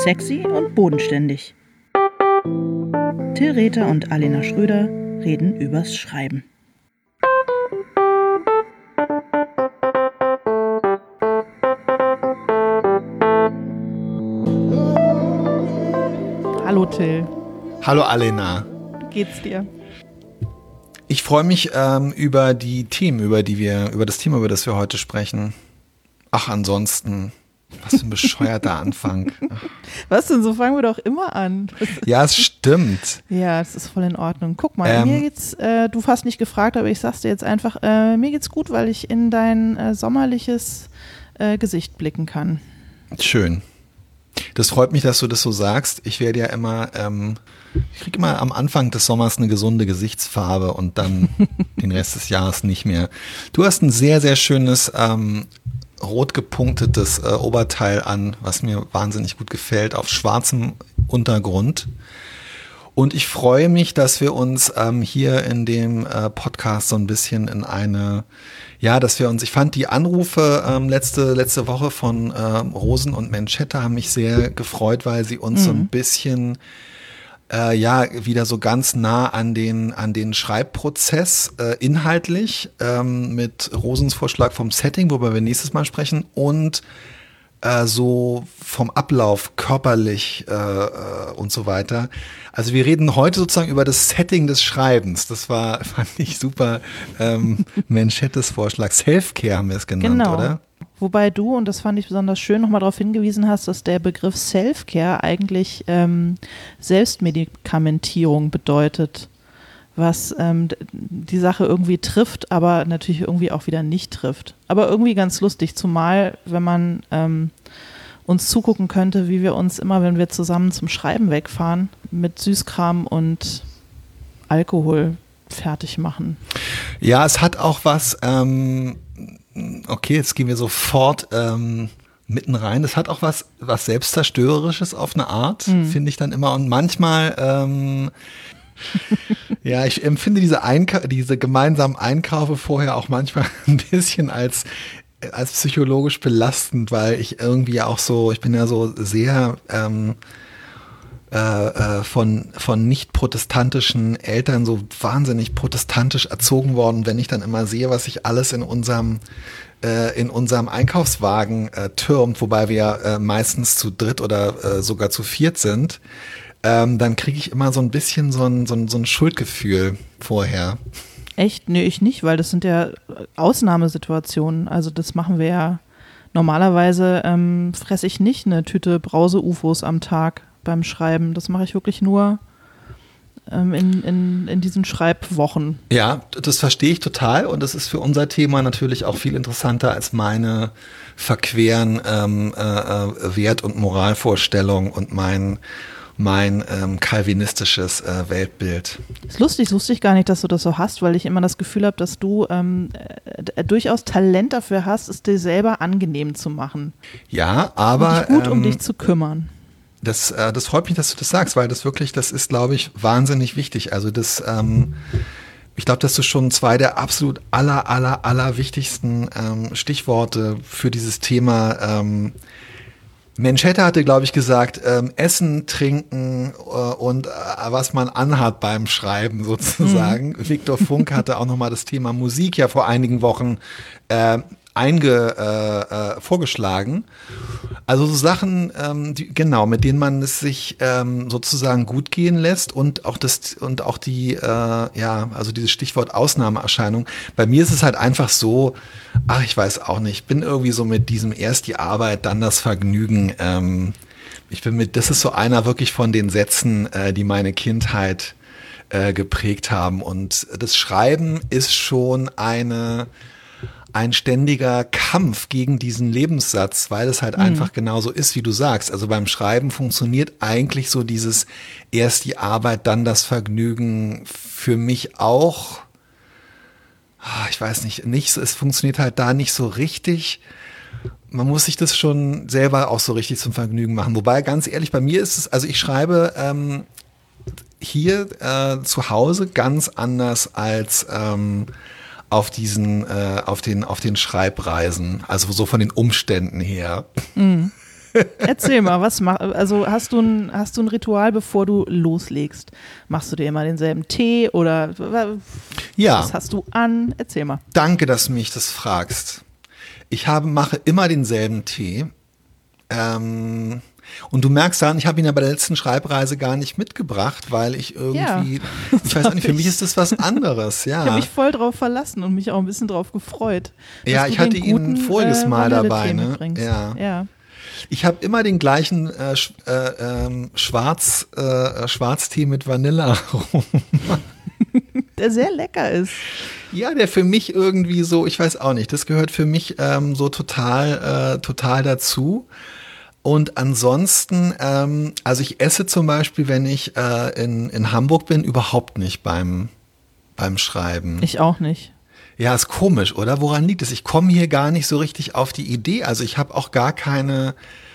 Sexy und bodenständig. Till Rether und Alena Schröder reden übers Schreiben. Hallo Till. Hallo Alena. Wie geht's dir? Ich freue mich über das Thema, über das wir heute sprechen. Ach, ansonsten, was für ein bescheuerter Anfang. Was denn, so fangen wir doch immer an. Ja, es stimmt. Ja, das ist voll in Ordnung. Guck mal, mir geht's, du hast nicht gefragt, aber ich sag's dir jetzt einfach, mir geht's gut, weil ich in dein sommerliches Gesicht blicken kann. Schön. Das freut mich, dass du das so sagst. Ich werde ja immer, ich kriege immer am Anfang des Sommers eine gesunde Gesichtsfarbe und dann den Rest des Jahres nicht mehr. Du hast ein sehr, sehr schönes, rot gepunktetes Oberteil an, was mir wahnsinnig gut gefällt, auf schwarzem Untergrund. Und ich freue mich, dass wir uns hier in dem Podcast so ein bisschen ich fand die Anrufe letzte Woche von Rosen und Manchetta haben mich sehr gefreut, weil sie uns so ein bisschen wieder so ganz nah an den Schreibprozess inhaltlich mit Rosens Vorschlag vom Setting, worüber wir nächstes Mal sprechen, und so vom Ablauf körperlich und so weiter. Also wir reden heute sozusagen über das Setting des Schreibens. Fand ich super. Manchettas Vorschlag. Self-Care haben wir es genannt, genau. Oder? Wobei du, und das fand ich besonders schön, nochmal darauf hingewiesen hast, dass der Begriff Self-Care eigentlich Selbstmedikamentierung bedeutet, was die Sache irgendwie trifft, aber natürlich irgendwie auch wieder nicht trifft. Aber irgendwie ganz lustig, zumal wenn man uns zugucken könnte, wie wir uns immer, wenn wir zusammen zum Schreiben wegfahren, mit Süßkram und Alkohol fertig machen. Ja, es hat auch was, okay, jetzt gehen wir sofort mitten rein. Es hat auch was Selbstzerstörerisches auf eine Art, finde ich dann immer. Und manchmal ja, ich empfinde diese gemeinsamen Einkaufe vorher auch manchmal ein bisschen als psychologisch belastend, weil ich irgendwie auch so, ich bin ja so sehr von nicht protestantischen Eltern so wahnsinnig protestantisch erzogen worden, wenn ich dann immer sehe, was sich alles in unserem Einkaufswagen türmt, wobei wir meistens zu dritt oder sogar zu viert sind. Dann kriege ich immer so ein bisschen so ein Schuldgefühl vorher. Echt? Nee, ich nicht, weil das sind ja Ausnahmesituationen. Also das machen wir ja normalerweise, fresse ich nicht eine Tüte Brause-UFOs am Tag beim Schreiben. Das mache ich wirklich nur in diesen Schreibwochen. Ja, das verstehe ich total und das ist für unser Thema natürlich auch viel interessanter als meine verqueren Wert- und Moralvorstellungen und mein calvinistisches Weltbild. Das ist lustig, das wusste ich gar nicht, dass du das so hast, weil ich immer das Gefühl habe, dass du durchaus Talent dafür hast, es dir selber angenehm zu machen. Ja, aber und dich gut um dich zu kümmern. Das freut mich, dass du das sagst, weil das ist, glaube ich, wahnsinnig wichtig. Also ich glaube, dass du schon zwei der absolut aller wichtigsten Stichworte für dieses Thema Manchetta hatte, glaube ich, gesagt, Essen, Trinken und was man anhat beim Schreiben sozusagen. Viktor Funk hatte auch nochmal das Thema Musik ja vor einigen Wochen vorgeschlagen. Also so Sachen, mit denen man es sich sozusagen gut gehen lässt und auch dieses Stichwort Ausnahmeerscheinung. Bei mir ist es halt einfach so, ich weiß auch nicht, ich bin irgendwie so mit diesem erst die Arbeit, dann das Vergnügen. Das ist so einer wirklich von den Sätzen, die meine Kindheit geprägt haben. Und das Schreiben ist schon ein ständiger Kampf gegen diesen Lebenssatz, weil es halt einfach genauso ist, wie du sagst. Also beim Schreiben funktioniert eigentlich so dieses erst die Arbeit, dann das Vergnügen für mich auch. Ich weiß nicht, es funktioniert halt da nicht so richtig. Man muss sich das schon selber auch so richtig zum Vergnügen machen. Wobei, ganz ehrlich, bei mir ist es, also ich schreibe hier zu Hause ganz anders als auf den Schreibreisen, also so von den Umständen her. Erzähl mal, also hast du ein Ritual, bevor du loslegst? Machst du dir immer denselben Tee oder was hast du an? Erzähl mal. Danke, dass du mich das fragst. Ich mache immer denselben Tee. Und du merkst dann, ich habe ihn ja bei der letzten Schreibreise gar nicht mitgebracht, weil ich irgendwie, ich weiß auch nicht, für mich ist das was anderes, ja. Ich habe mich voll drauf verlassen und mich auch ein bisschen drauf gefreut. Ja, ich hatte ihn voriges Mal dabei, ne? Ja. Ich habe immer den gleichen Schwarztee mit Vanillearomen. Der sehr lecker ist. Ja, der für mich irgendwie so, ich weiß auch nicht, das gehört für mich so total dazu. Und ansonsten, also ich esse zum Beispiel, wenn ich in Hamburg bin, überhaupt nicht beim Schreiben. Ich auch nicht. Ja, ist komisch, oder? Woran liegt es? Ich komme hier gar nicht so richtig auf die Idee. Also ich habe auch gar keine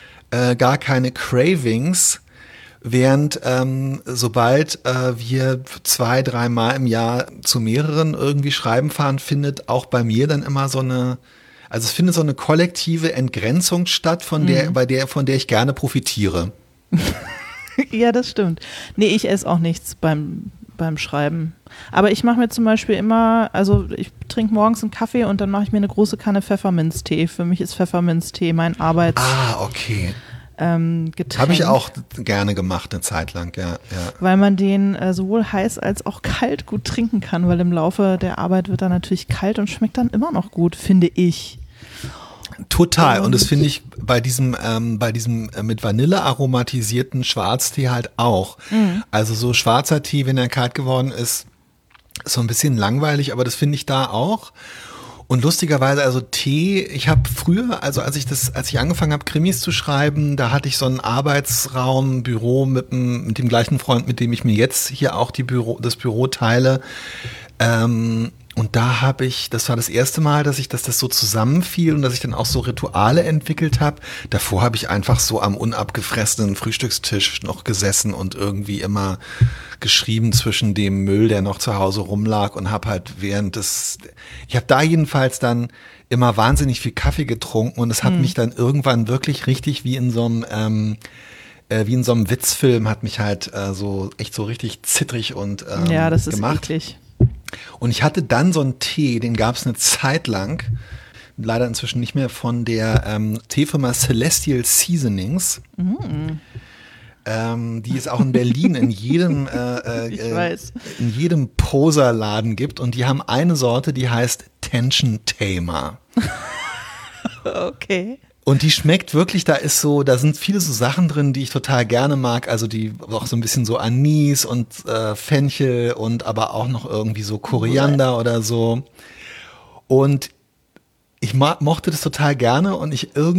Cravings, während sobald wir 2-3 Mal im Jahr zu mehreren irgendwie schreiben fahren, findet auch bei mir dann immer also es findet so eine kollektive Entgrenzung statt, von der ich gerne profitiere. Ja, das stimmt. Nee, ich esse auch nichts beim Schreiben. Aber ich mache mir zum Beispiel immer, also ich trinke morgens einen Kaffee und dann mache ich mir eine große Kanne Pfefferminztee. Für mich ist Pfefferminztee mein Okay. Getränk. Habe ich auch gerne gemacht eine Zeit lang, ja. Weil man den sowohl heiß als auch kalt gut trinken kann, weil im Laufe der Arbeit wird er natürlich kalt und schmeckt dann immer noch gut, finde ich. Total. Und das finde ich bei diesem mit Vanille aromatisierten Schwarztee halt auch. Mhm. Also so schwarzer Tee, wenn er kalt geworden ist so ein bisschen langweilig, aber das finde ich da auch. Und lustigerweise, also Tee, ich habe früher, also als ich angefangen habe, Krimis zu schreiben, da hatte ich so einen Arbeitsraum, Büro mit dem gleichen Freund, mit dem ich mir jetzt hier auch das Büro teile. Und da das war das erste Mal, dass das so zusammenfiel und dass ich dann auch so Rituale entwickelt habe. Davor habe ich einfach so am unabgefressenen Frühstückstisch noch gesessen und irgendwie immer geschrieben zwischen dem Müll, der noch zu Hause rumlag, und habe halt ich habe da jedenfalls dann immer wahnsinnig viel Kaffee getrunken und es hat mich dann irgendwann wirklich richtig wie in so einem Witzfilm hat mich halt so echt so richtig zittrig und ja, das ist gemacht. Eklig. Und ich hatte dann so einen Tee, den gab es eine Zeit lang, leider inzwischen nicht mehr, von der Teefirma Celestial Seasonings. Mm. Die es auch in Berlin in jedem Poserladen gibt. Und die haben eine Sorte, die heißt Tension Tamer. Okay. Und die schmeckt wirklich, da sind viele so Sachen drin, die ich total gerne mag, also die auch so ein bisschen so Anis und Fenchel und aber auch noch irgendwie so Koriander oder so. Und ich mochte das total gerne und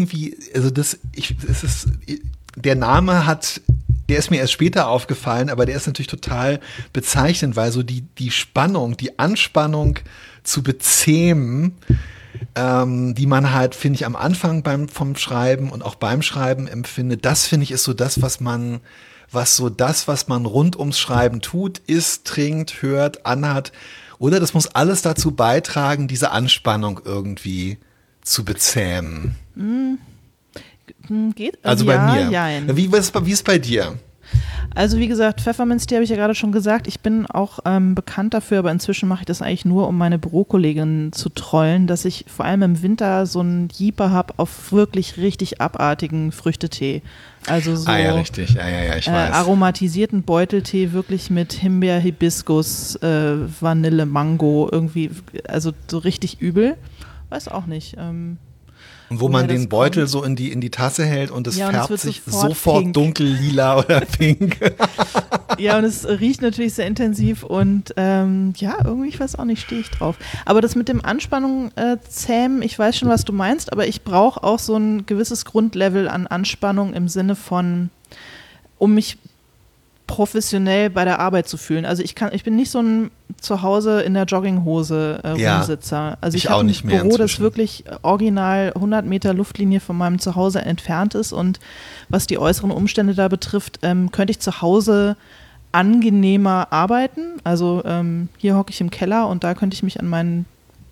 der Name der ist mir erst später aufgefallen, aber der ist natürlich total bezeichnend, weil so die Spannung, die Anspannung zu bezähmen, die man halt, finde ich, am Anfang vom Schreiben und auch beim Schreiben empfindet, das finde ich ist so das, was man rund ums Schreiben tut, isst, trinkt, hört, anhat, oder das muss alles dazu beitragen, diese Anspannung irgendwie zu bezähmen. Geht? Also ja, bei mir. Jein. Wie ist es bei dir? Also wie gesagt, Pfefferminztee habe ich ja gerade schon gesagt. Ich bin auch bekannt dafür, aber inzwischen mache ich das eigentlich nur, um meine Bürokolleginnen zu trollen, dass ich vor allem im Winter so einen Jeeper habe auf wirklich richtig abartigen Früchtetee. Also so ja, richtig. Ja, ich weiß. Aromatisierten Beuteltee wirklich mit Himbeer, Hibiskus, Vanille, Mango, irgendwie, also so richtig übel. Weiß auch nicht. Und wo man den Beutel so in die Tasse hält und es färbt sich sofort dunkel, lila oder pink. Ja, und es riecht natürlich sehr intensiv und irgendwie, ich weiß auch nicht, stehe ich drauf. Aber das mit dem Anspannung zähmen, ich weiß schon, was du meinst, aber ich brauche auch so ein gewisses Grundlevel an Anspannung im Sinne von, um mich professionell bei der Arbeit zu fühlen. Also ich bin nicht so ein zu Hause in der Jogginghose Rumsitzer. Also ich habe ein Büro, das wirklich original 100 Meter Luftlinie von meinem Zuhause entfernt ist, und was die äußeren Umstände da betrifft, könnte ich zu Hause angenehmer arbeiten. Also hier hocke ich im Keller und da könnte ich mich an meinen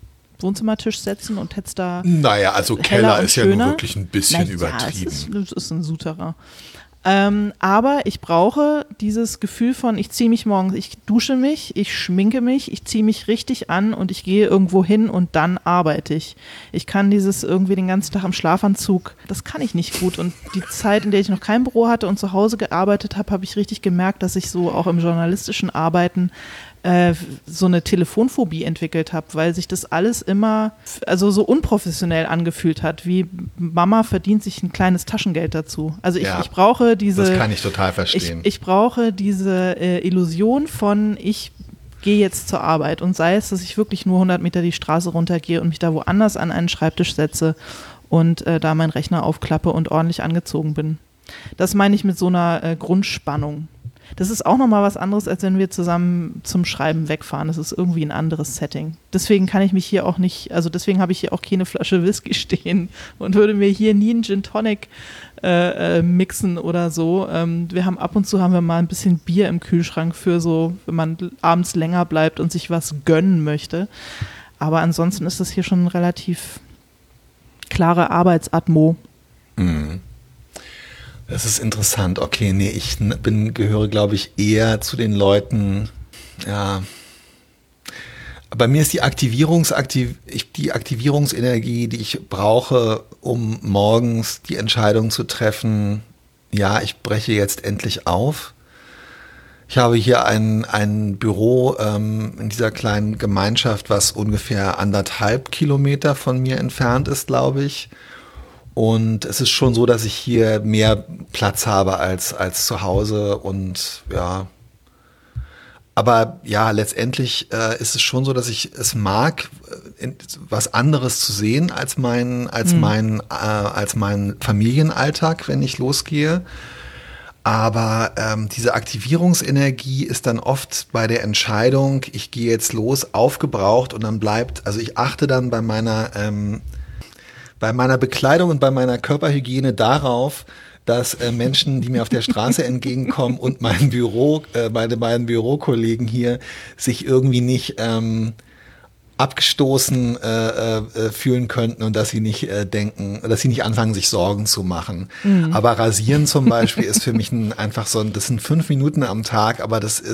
Wohnzimmertisch setzen und hätte es da Naja, also Keller ist ja nun wirklich ein bisschen übertrieben. Es ist ein Souterrain. Aber ich brauche dieses Gefühl von, ich ziehe mich morgens, ich dusche mich, ich schminke mich, ich ziehe mich richtig an und ich gehe irgendwo hin und dann arbeite ich. Ich kann dieses irgendwie den ganzen Tag im Schlafanzug, das kann ich nicht gut. Und die Zeit, in der ich noch kein Büro hatte und zu Hause gearbeitet habe, habe ich richtig gemerkt, dass ich so auch im journalistischen Arbeiten so eine Telefonphobie entwickelt habe, weil sich das alles immer also so unprofessionell angefühlt hat, wie Mama verdient sich ein kleines Taschengeld dazu. Also ich brauche diese... Das kann ich total verstehen. Ich brauche diese Illusion von, ich gehe jetzt zur Arbeit und sei es, dass ich wirklich nur 100 Meter die Straße runtergehe und mich da woanders an einen Schreibtisch setze und da meinen Rechner aufklappe und ordentlich angezogen bin. Das meine ich mit so einer Grundspannung. Das ist auch nochmal was anderes, als wenn wir zusammen zum Schreiben wegfahren. Das ist irgendwie ein anderes Setting. Deswegen kann ich mich hier auch nicht, also deswegen habe ich hier auch keine Flasche Whisky stehen und würde mir hier nie einen Gin Tonic mixen oder so. Wir haben ab und zu haben wir mal ein bisschen Bier im Kühlschrank für so, wenn man abends länger bleibt und sich was gönnen möchte. Aber ansonsten ist das hier schon eine relativ klare Arbeitsatmo. Mhm. Das ist interessant. Okay, nee, ich gehöre, glaube ich, eher zu den Leuten, ja. Bei mir ist die Aktivierungsenergie, die ich brauche, um morgens die Entscheidung zu treffen, ja, ich breche jetzt endlich auf. Ich habe hier ein Büro in dieser kleinen Gemeinschaft, was ungefähr 1,5 Kilometer von mir entfernt ist, glaube ich. Und es ist schon so, dass ich hier mehr Platz habe als zu Hause und ja. Aber ja, letztendlich ist es schon so, dass ich es mag, was anderes zu sehen als mein Familienalltag, wenn ich losgehe. Aber diese Aktivierungsenergie ist dann oft bei der Entscheidung, ich gehe jetzt los, aufgebraucht und dann also ich achte dann bei meiner Bekleidung und bei meiner Körperhygiene darauf, dass Menschen, die mir auf der Straße entgegenkommen und meine beiden Bürokollegen hier sich irgendwie nicht abgestoßen fühlen könnten und dass sie nicht dass sie nicht anfangen, sich Sorgen zu machen. Mhm. Aber Rasieren zum Beispiel ist für mich einfach das sind 5 Minuten am Tag, aber das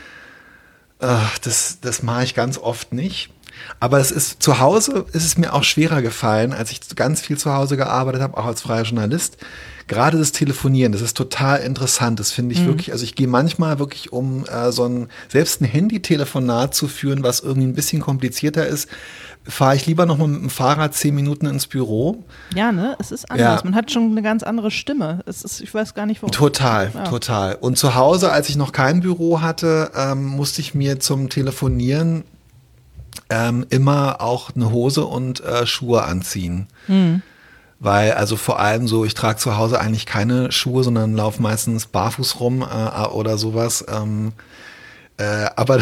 mache ich ganz oft nicht. Aber zu Hause ist es mir auch schwerer gefallen, als ich ganz viel zu Hause gearbeitet habe, auch als freier Journalist. Gerade das Telefonieren, das ist total interessant. Das finde ich wirklich, also ich gehe manchmal wirklich, um selbst ein Handy-Telefonat zu führen, was irgendwie ein bisschen komplizierter ist, fahre ich lieber noch mal mit dem Fahrrad 10 Minuten ins Büro. Ja, ne? Es ist anders. Ja. Man hat schon eine ganz andere Stimme. Ich weiß gar nicht, warum. Total. Und zu Hause, als ich noch kein Büro hatte, musste ich mir zum Telefonieren immer auch eine Hose und Schuhe anziehen. Mhm. Weil also vor allem so, ich trage zu Hause eigentlich keine Schuhe, sondern laufe meistens barfuß rum oder sowas. Aber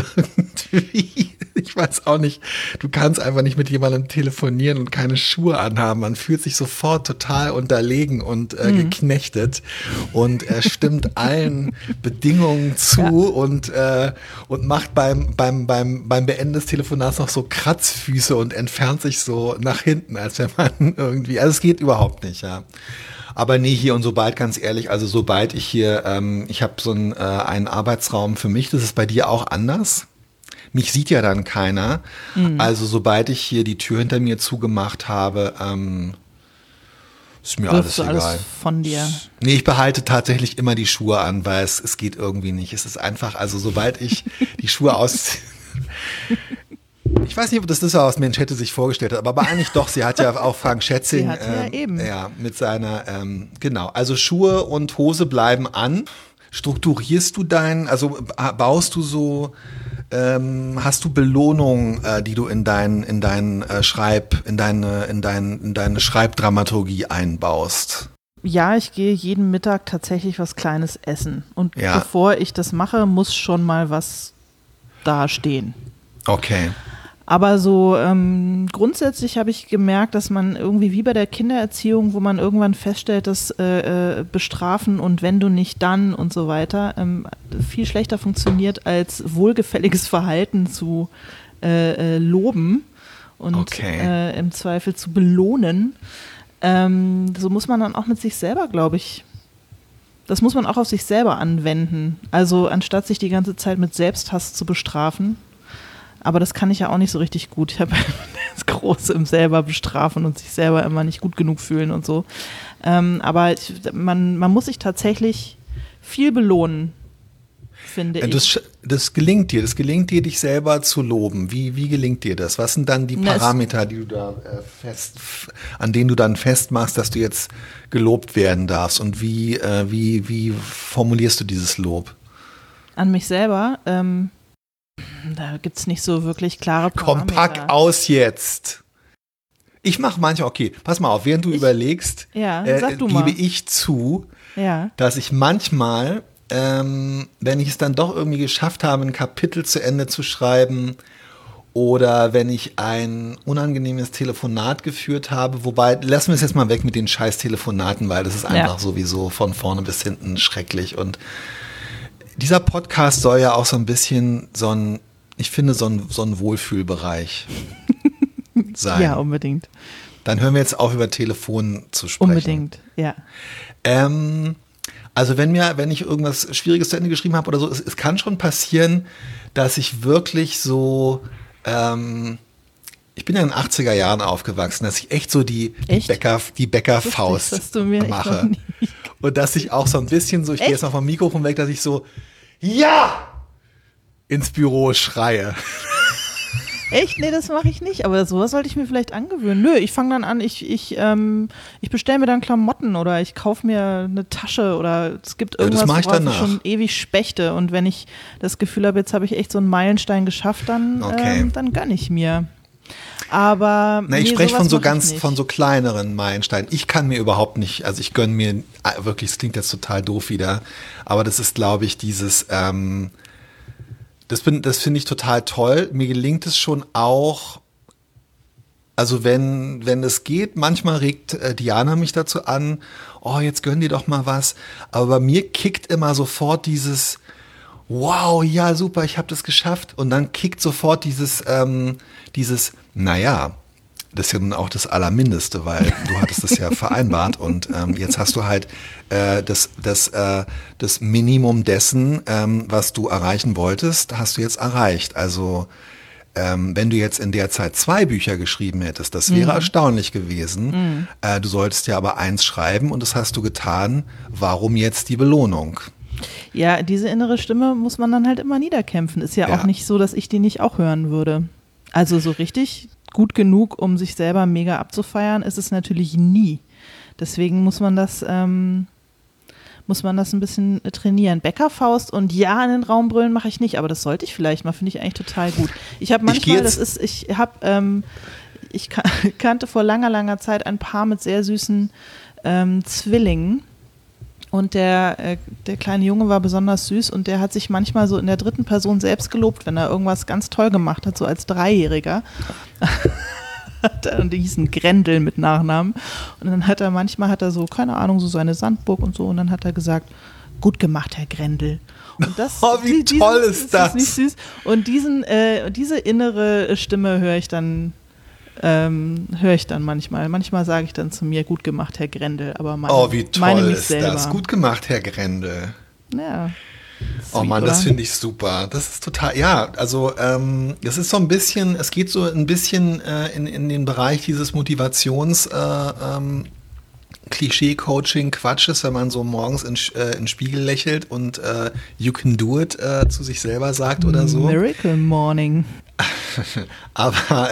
ich weiß auch nicht, du kannst einfach nicht mit jemandem telefonieren und keine Schuhe anhaben. Man fühlt sich sofort total unterlegen und geknechtet und stimmt allen Bedingungen zu und macht beim Beenden des Telefonats noch so Kratzfüße und entfernt sich so nach hinten, als wenn man irgendwie, also es geht überhaupt nicht, ja. Aber nee, hier und sobald, ganz ehrlich, also sobald ich hier, ich habe so einen Arbeitsraum für mich, das ist bei dir auch anders. Mich sieht ja dann keiner. Mhm. Also sobald ich hier die Tür hinter mir zugemacht habe, ist mir alles egal. Alles von dir? Nee, ich behalte tatsächlich immer die Schuhe an, weil es geht irgendwie nicht. Es ist einfach, also sobald ich die Schuhe ausziehe. Ich weiß nicht, ob das was Mensch hätte sich vorgestellt hat, aber eigentlich doch. Sie hat ja auch Frank Schätzing. Sie hat ja eben. Ja, mit seiner, genau. Also Schuhe und Hose bleiben an. Strukturierst du baust du so, hast du Belohnungen, die du in deine Schreibdramaturgie einbaust? Ja, ich gehe jeden Mittag tatsächlich was Kleines essen. Und bevor ich das mache, muss schon mal was dastehen. Okay. Aber so grundsätzlich habe ich gemerkt, dass man irgendwie wie bei der Kindererziehung, wo man irgendwann feststellt, dass Bestrafen und wenn du nicht dann und so weiter viel schlechter funktioniert, als wohlgefälliges Verhalten zu loben und im Zweifel zu belohnen. So muss man dann auch mit sich selber, glaube ich, das muss man auch auf sich selber anwenden. Also anstatt sich die ganze Zeit mit Selbsthass zu bestrafen. Aber das kann ich ja auch nicht so richtig gut. Ich habe das Große im selber bestrafen und sich selber immer nicht gut genug fühlen und so. Aber man muss sich tatsächlich viel belohnen, finde ich. Das gelingt dir, dich selber zu loben. Wie gelingt dir das? Was sind dann die Parameter, die du da an denen du dann festmachst, dass du jetzt gelobt werden darfst? Und wie formulierst du dieses Lob? An mich selber? Da gibt es nicht so wirklich klare Parameter. Komm, pack aus jetzt. Ich mache manchmal, okay, pass mal auf, während du überlegst, gebe ich zu, dass ich manchmal, wenn ich es dann doch irgendwie geschafft habe, ein Kapitel zu Ende zu schreiben oder wenn ich ein unangenehmes Telefonat geführt habe, wobei, lassen wir es jetzt mal weg mit den scheiß Telefonaten, weil das ist einfach sowieso von vorne bis hinten schrecklich. Und dieser Podcast soll ja auch so ein bisschen so ein Wohlfühlbereich sein. Ja, unbedingt. Dann hören wir jetzt auf, über Telefon zu sprechen. Unbedingt, ja. Also wenn ich irgendwas Schwieriges zu Ende geschrieben habe oder so, es kann schon passieren, dass ich wirklich so, ich bin ja in den 80er Jahren aufgewachsen, dass ich echt so die Bäckerfaust mache. Und dass ich auch so ein bisschen so, ich gehe jetzt mal vom Mikrofon weg, dass ich so, ja, ins Büro schreie. Echt? Nee, das mache ich nicht. Aber sowas sollte ich mir vielleicht angewöhnen. Nö, ich fange dann an, ich bestelle mir dann Klamotten oder ich kaufe mir eine Tasche oder es gibt irgendwas, worauf ich schon ewig spechte. Und wenn ich das Gefühl habe, jetzt habe ich echt so einen Meilenstein geschafft, dann gönne ich mir. Aber ich spreche von so kleineren Meilensteinen. Ich kann mir überhaupt nicht, also ich gönne mir wirklich, es klingt jetzt total doof wieder, aber das ist, glaube ich, dieses das finde ich total toll. Mir gelingt es schon auch, also wenn es geht, manchmal regt Diana mich dazu an, oh, jetzt gönn dir doch mal was. Aber bei mir kickt immer sofort dieses, wow, ja, super, ich habe das geschafft. Und dann kickt sofort dieses, naja, das ist ja nun auch das Allermindeste, weil du hattest es ja vereinbart und jetzt hast du halt das Minimum dessen, was du erreichen wolltest, hast du jetzt erreicht. Also wenn du jetzt in der Zeit 2 Bücher geschrieben hättest, das wäre erstaunlich gewesen. Du solltest ja aber 1 schreiben und das hast du getan. Warum jetzt die Belohnung? Ja, diese innere Stimme muss man dann halt immer niederkämpfen. Ist ja auch nicht so, dass ich die nicht auch hören würde. Also so richtig gut genug, um sich selber mega abzufeiern, ist es natürlich nie. Deswegen muss man das ein bisschen trainieren. Bäckerfaust und ja in den Raum brüllen mache ich nicht, aber das sollte ich vielleicht mal, finde ich eigentlich total gut. Ich habe manchmal, ich kannte vor langer Zeit ein Paar mit sehr süßen Zwillingen. Und der kleine Junge war besonders süß und der hat sich manchmal so in der 3. Person selbst gelobt, wenn er irgendwas ganz toll gemacht hat, so als 3-Jähriger. Und die hießen Grendel mit Nachnamen. Und dann hat er manchmal so, keine Ahnung, so seine Sandburg und so. Und dann hat er gesagt, gut gemacht, Herr Grendel. Und das, wie toll ist das? Nicht süß. Und diese innere Stimme höre ich dann manchmal. Manchmal sage ich dann zu mir, gut gemacht, Herr Grendel. Aber wie toll ist das? Gut gemacht, Herr Grendel. Ja. Oh Mann, das finde ich super. Das ist total, ja, also es ist so ein bisschen, es geht so ein bisschen in den Bereich dieses Klischee-Coaching-Quatsches, wenn man so morgens in den Spiegel lächelt und you can do it zu sich selber sagt oder so. Miracle Morning. Aber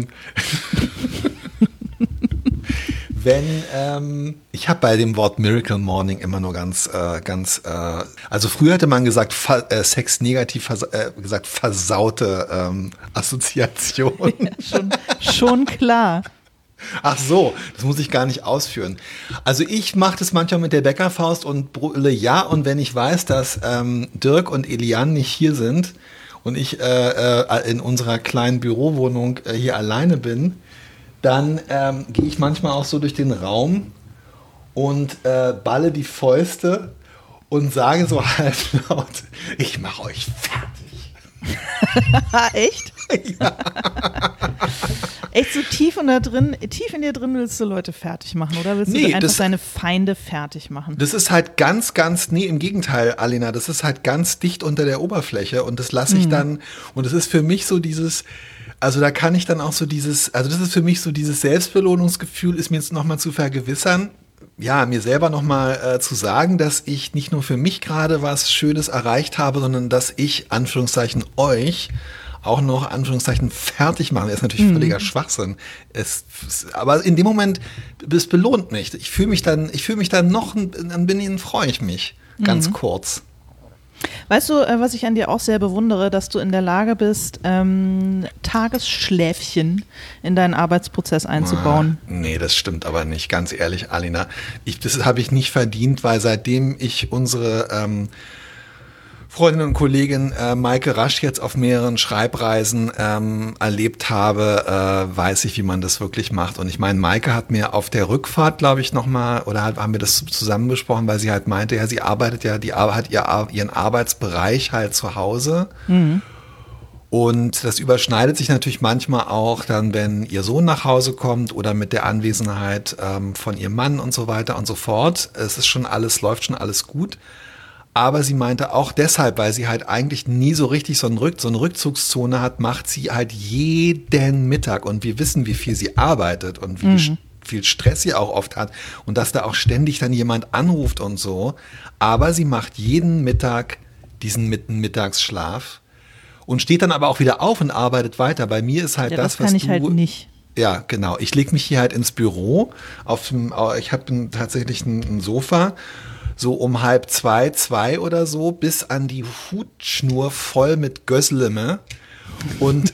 ich habe bei dem Wort Miracle Morning immer nur also früher hätte man gesagt, Sex negativ gesagt, versaute Assoziation. Ja, schon klar. Ach so, das muss ich gar nicht ausführen. Also ich mache das manchmal mit der Bäckerfaust und brülle ja, und wenn ich weiß, dass Dirk und Eliane nicht hier sind und ich in unserer kleinen Bürowohnung hier alleine bin, dann gehe ich manchmal auch so durch den Raum und balle die Fäuste und sage so halblaut, ich mache euch fertig. Echt? Ja. Echt so tief in dir drin willst du Leute fertig machen, oder willst du einfach deine Feinde fertig machen? Das ist halt ganz, im Gegenteil, Alena, das ist halt ganz dicht unter der Oberfläche und das lasse ich dann, und es ist für mich so dieses, also da kann ich dann auch so dieses, also das ist für mich so dieses Selbstbelohnungsgefühl, ist mir jetzt nochmal zu vergewissern, ja, mir selber nochmal zu sagen, dass ich nicht nur für mich gerade was Schönes erreicht habe, sondern dass ich, Anführungszeichen, euch auch noch, Anführungszeichen, fertig machen. Das ist natürlich völliger Schwachsinn. Aber in dem Moment, es belohnt mich. Ich fühle mich dann noch, dann freue ich mich. Ganz kurz. Weißt du, was ich an dir auch sehr bewundere, dass du in der Lage bist, Tagesschläfchen in deinen Arbeitsprozess einzubauen. Nee, das stimmt aber nicht, ganz ehrlich, Alina. Das habe ich nicht verdient, weil seitdem ich unsere Freundin und Kollegin Maike Rasch jetzt auf mehreren Schreibreisen erlebt habe, weiß ich, wie man das wirklich macht. Und ich meine, Maike hat mir auf der Rückfahrt, glaube ich, nochmal, oder haben wir das zusammen besprochen, weil sie halt meinte, ja, sie arbeitet ja, hat ihren Arbeitsbereich halt zu Hause. Und das überschneidet sich natürlich manchmal auch dann, wenn ihr Sohn nach Hause kommt oder mit der Anwesenheit von ihrem Mann und so weiter und so fort. Es ist läuft schon alles gut. Aber sie meinte auch deshalb, weil sie halt eigentlich nie so richtig so eine Rückzugszone hat, macht sie halt jeden Mittag. Und wir wissen, wie viel sie arbeitet und wie viel Stress sie auch oft hat. Und dass da auch ständig dann jemand anruft und so. Aber sie macht jeden Mittag diesen Mittagsschlaf und steht dann aber auch wieder auf und arbeitet weiter. Bei mir ist halt ja, das, was kann ich halt nicht. Ja, genau. Ich lege mich hier halt ins Büro. Ich habe tatsächlich ein Sofa. So um 1:30, 2 oder so, bis an die Hutschnur voll mit Gösseleme und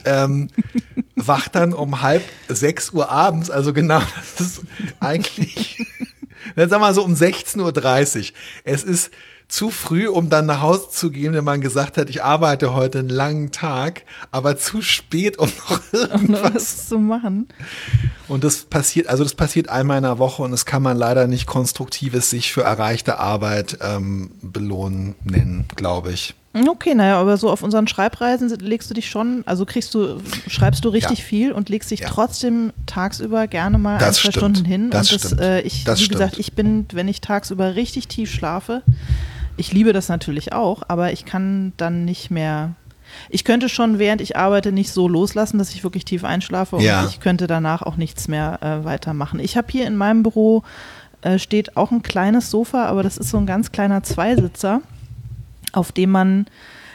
wach dann um 5:30 abends, also genau, das ist eigentlich, dann sagen wir mal so um 16:30 Uhr. Es ist zu früh, um dann nach Hause zu gehen, wenn man gesagt hat, ich arbeite heute einen langen Tag, aber zu spät, um noch irgendwas zu machen. Und das passiert einmal in der Woche und das kann man leider nicht konstruktives sich für erreichte Arbeit belohnen nennen, glaube ich. Okay, naja, aber so auf unseren Schreibreisen legst du dich schon, also schreibst du richtig viel und legst dich trotzdem tagsüber gerne mal 1-2 Stunden hin. Wie gesagt, ich bin, wenn ich tagsüber richtig tief schlafe, ich liebe das natürlich auch, aber ich kann dann nicht mehr, ich könnte schon, während ich arbeite, nicht so loslassen, dass ich wirklich tief einschlafe und ich könnte danach auch nichts mehr weitermachen. Ich habe hier in meinem Büro steht auch ein kleines Sofa, aber das ist so ein ganz kleiner Zweisitzer, auf dem man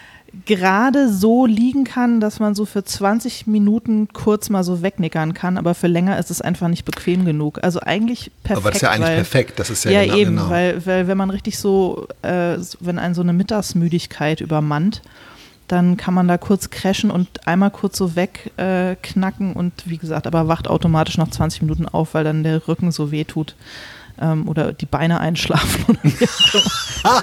gerade so liegen kann, dass man so für 20 Minuten kurz mal so wegnickern kann, aber für länger ist es einfach nicht bequem genug. Also eigentlich perfekt. Aber das ist ja eigentlich perfekt, das ist ja genau. Weil wenn man richtig so, wenn einen so eine Mittagsmüdigkeit übermannt, dann kann man da kurz crashen und einmal kurz so wegknacken und wie gesagt, aber wacht automatisch nach 20 Minuten auf, weil dann der Rücken so weh tut. Oder die Beine einschlafen. Oder wie auch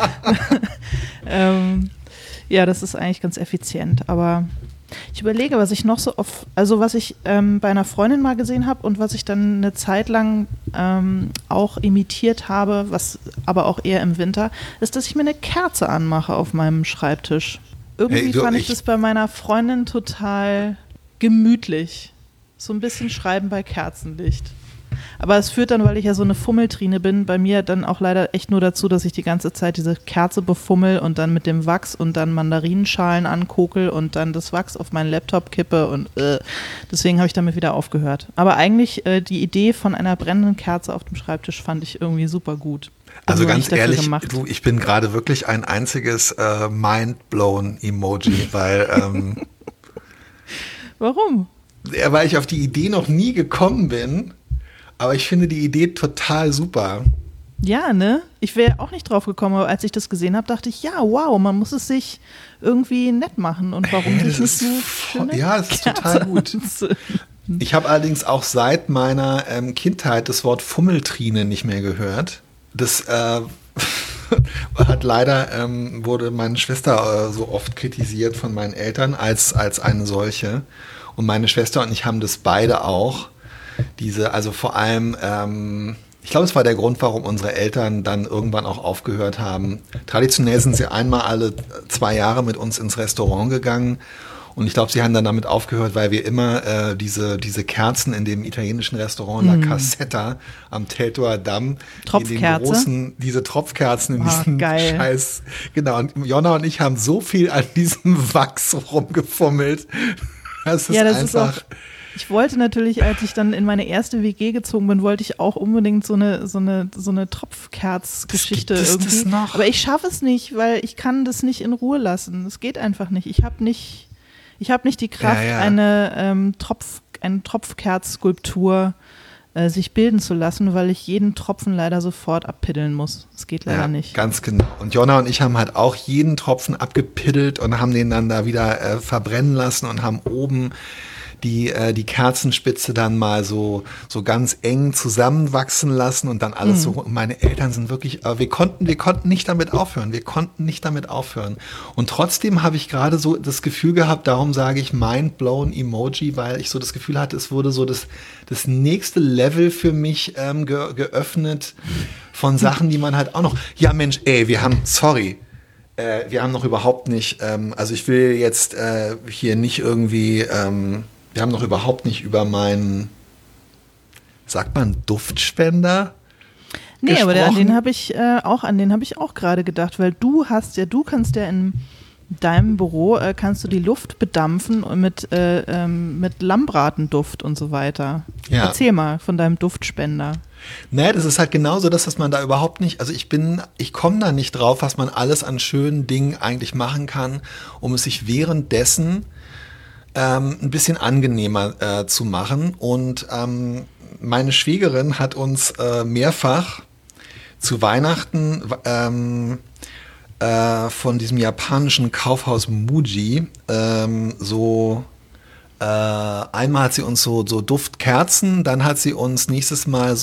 immer. Ja, das ist eigentlich ganz effizient. Aber ich überlege, was ich noch so oft, also was ich bei einer Freundin mal gesehen habe und was ich dann eine Zeit lang auch imitiert habe, was aber auch eher im Winter, ist, dass ich mir eine Kerze anmache auf meinem Schreibtisch. Irgendwie fand ich das bei meiner Freundin total gemütlich. So ein bisschen Schreiben bei Kerzenlicht. Aber es führt dann, weil ich ja so eine Fummeltrine bin, bei mir dann auch leider echt nur dazu, dass ich die ganze Zeit diese Kerze befummel und dann mit dem Wachs und dann Mandarinenschalen ankokel und dann das Wachs auf meinen Laptop kippe und deswegen habe ich damit wieder aufgehört. Aber eigentlich die Idee von einer brennenden Kerze auf dem Schreibtisch fand ich irgendwie super gut. Also ganz ehrlich, ich bin gerade wirklich ein einziges Mind-blown-Emoji, weil Warum? Ja, weil ich auf die Idee noch nie gekommen bin. Aber ich finde die Idee total super. Ja, ne? Ich wäre auch nicht drauf gekommen, aber als ich das gesehen habe, dachte ich, ja, wow, man muss es sich irgendwie nett machen. Und warum das ist das ist total gut. Ich habe allerdings auch seit meiner Kindheit das Wort Fummeltrine nicht mehr gehört. Das hat leider, wurde meine Schwester so oft kritisiert von meinen Eltern als eine solche. Und meine Schwester und ich haben das beide auch. Also vor allem, ich glaube, es war der Grund, warum unsere Eltern dann irgendwann auch aufgehört haben. Traditionell sind sie einmal alle 2 Jahre mit uns ins Restaurant gegangen Und ich glaube, sie haben dann damit aufgehört, weil wir immer diese Kerzen in dem italienischen Restaurant La Cassetta am Teltower Damm, diese Tropfkerzen in diesen geil. Scheiß, genau. Und Jonna und ich haben so viel an diesem Wachs rumgefummelt. Das ist einfach. Ich wollte natürlich, als ich dann in meine erste WG gezogen bin, wollte ich auch unbedingt so eine Tropfkerz-Geschichte irgendwie. Das noch? Aber ich schaffe es nicht, weil ich kann das nicht in Ruhe lassen. Es geht einfach nicht. Ich habe nicht die Kraft, eine Tropfkerz-Skulptur sich bilden zu lassen, weil ich jeden Tropfen leider sofort abpiddeln muss. Das geht leider nicht. Ganz genau. Und Jonna und ich haben halt auch jeden Tropfen abgepiddelt und haben den dann da wieder verbrennen lassen und haben oben die Kerzenspitze dann mal so ganz eng zusammenwachsen lassen und dann alles so. Und meine Eltern sind wirklich, wir konnten nicht damit aufhören. Und trotzdem habe ich gerade so das Gefühl gehabt, darum sage ich mind-blown Emoji, weil ich so das Gefühl hatte, es wurde so das nächste Level für mich geöffnet von Sachen, die man halt auch noch, ja Mensch, wir haben noch überhaupt nicht, also ich will jetzt hier nicht irgendwie, wir haben noch überhaupt nicht über meinen, sagt man Duftspender? Nee, gesprochen. aber an den habe ich auch gerade gedacht, weil du kannst ja in deinem Büro, kannst du die Luft bedampfen und mit Lammbratenduft und so weiter. Ja. Erzähl mal von deinem Duftspender. Nee, das ist halt genauso, dass man da überhaupt nicht, also ich komme da nicht drauf, was man alles an schönen Dingen eigentlich machen kann, um es sich währenddessen ein bisschen angenehmer zu machen. Und meine Schwägerin hat uns mehrfach zu Weihnachten von diesem japanischen Kaufhaus Muji einmal hat sie uns so Duftkerzen, dann hat sie uns nächstes Mal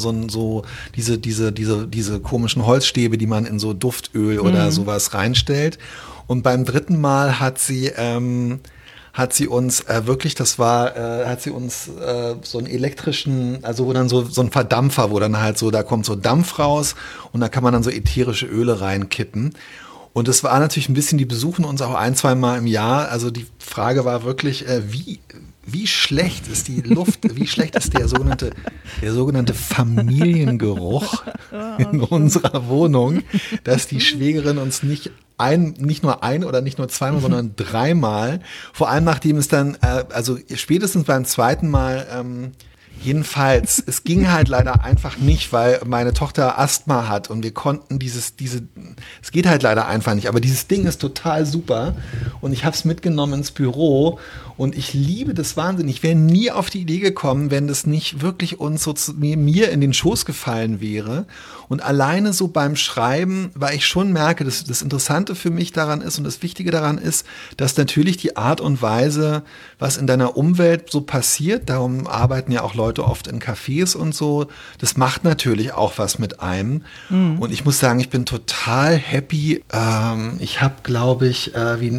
diese komischen Holzstäbe, die man in so Duftöl oder sowas reinstellt. Und beim dritten Mal hat sie uns wirklich, so einen elektrischen, also wo dann so ein Verdampfer, wo dann halt so, da kommt so Dampf raus und da kann man dann so ätherische Öle reinkippen. Und das war natürlich ein bisschen, die besuchen uns auch 1-2 Mal im Jahr. Also die Frage war wirklich, wie schlecht ist die Luft, wie schlecht ist der sogenannte Familiengeruch in unserer Wohnung, dass die Schwägerin uns nicht nur ein oder nicht nur zweimal, sondern 3 Mal, vor allem nachdem es dann, also spätestens beim zweiten Mal, jedenfalls, es ging halt leider einfach nicht, weil meine Tochter Asthma hat und wir konnten es geht halt leider einfach nicht, aber dieses Ding ist total super und ich habe es mitgenommen ins Büro und ich liebe das wahnsinnig. Ich wäre nie auf die Idee gekommen, wenn das nicht wirklich uns mir in den Schoß gefallen wäre. Und alleine so beim Schreiben, weil ich schon merke, dass das Interessante für mich daran ist und das Wichtige daran ist, dass natürlich die Art und Weise, was in deiner Umwelt so passiert, darum arbeiten ja auch Leute oft in Cafés und so, das macht natürlich auch was mit einem. Und ich muss sagen, ich bin total happy. Ich habe, glaube ich,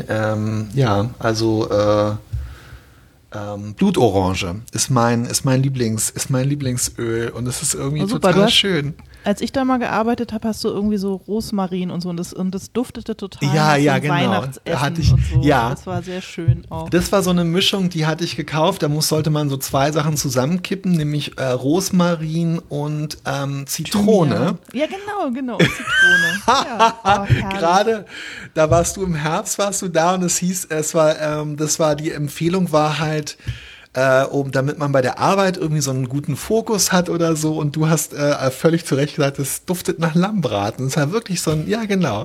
Blutorange ist mein Lieblingsöl und es ist irgendwie total schön. Als ich da mal gearbeitet habe, hast du irgendwie so Rosmarin und so und das duftete total nach genau. Weihnachtsessen und so. Ja. Das war sehr schön auch. Das war so eine Mischung, die hatte ich gekauft. Da sollte man so 2 Sachen zusammenkippen, nämlich Rosmarin und Zitrone. Ja, genau, Zitrone. Ja, gerade, da warst du im Herbst, da und es hieß, die Empfehlung war halt, damit man bei der Arbeit irgendwie so einen guten Fokus hat oder so und du hast völlig zu Recht gesagt, es duftet nach Lammbraten. Es war wirklich so ein, ja genau.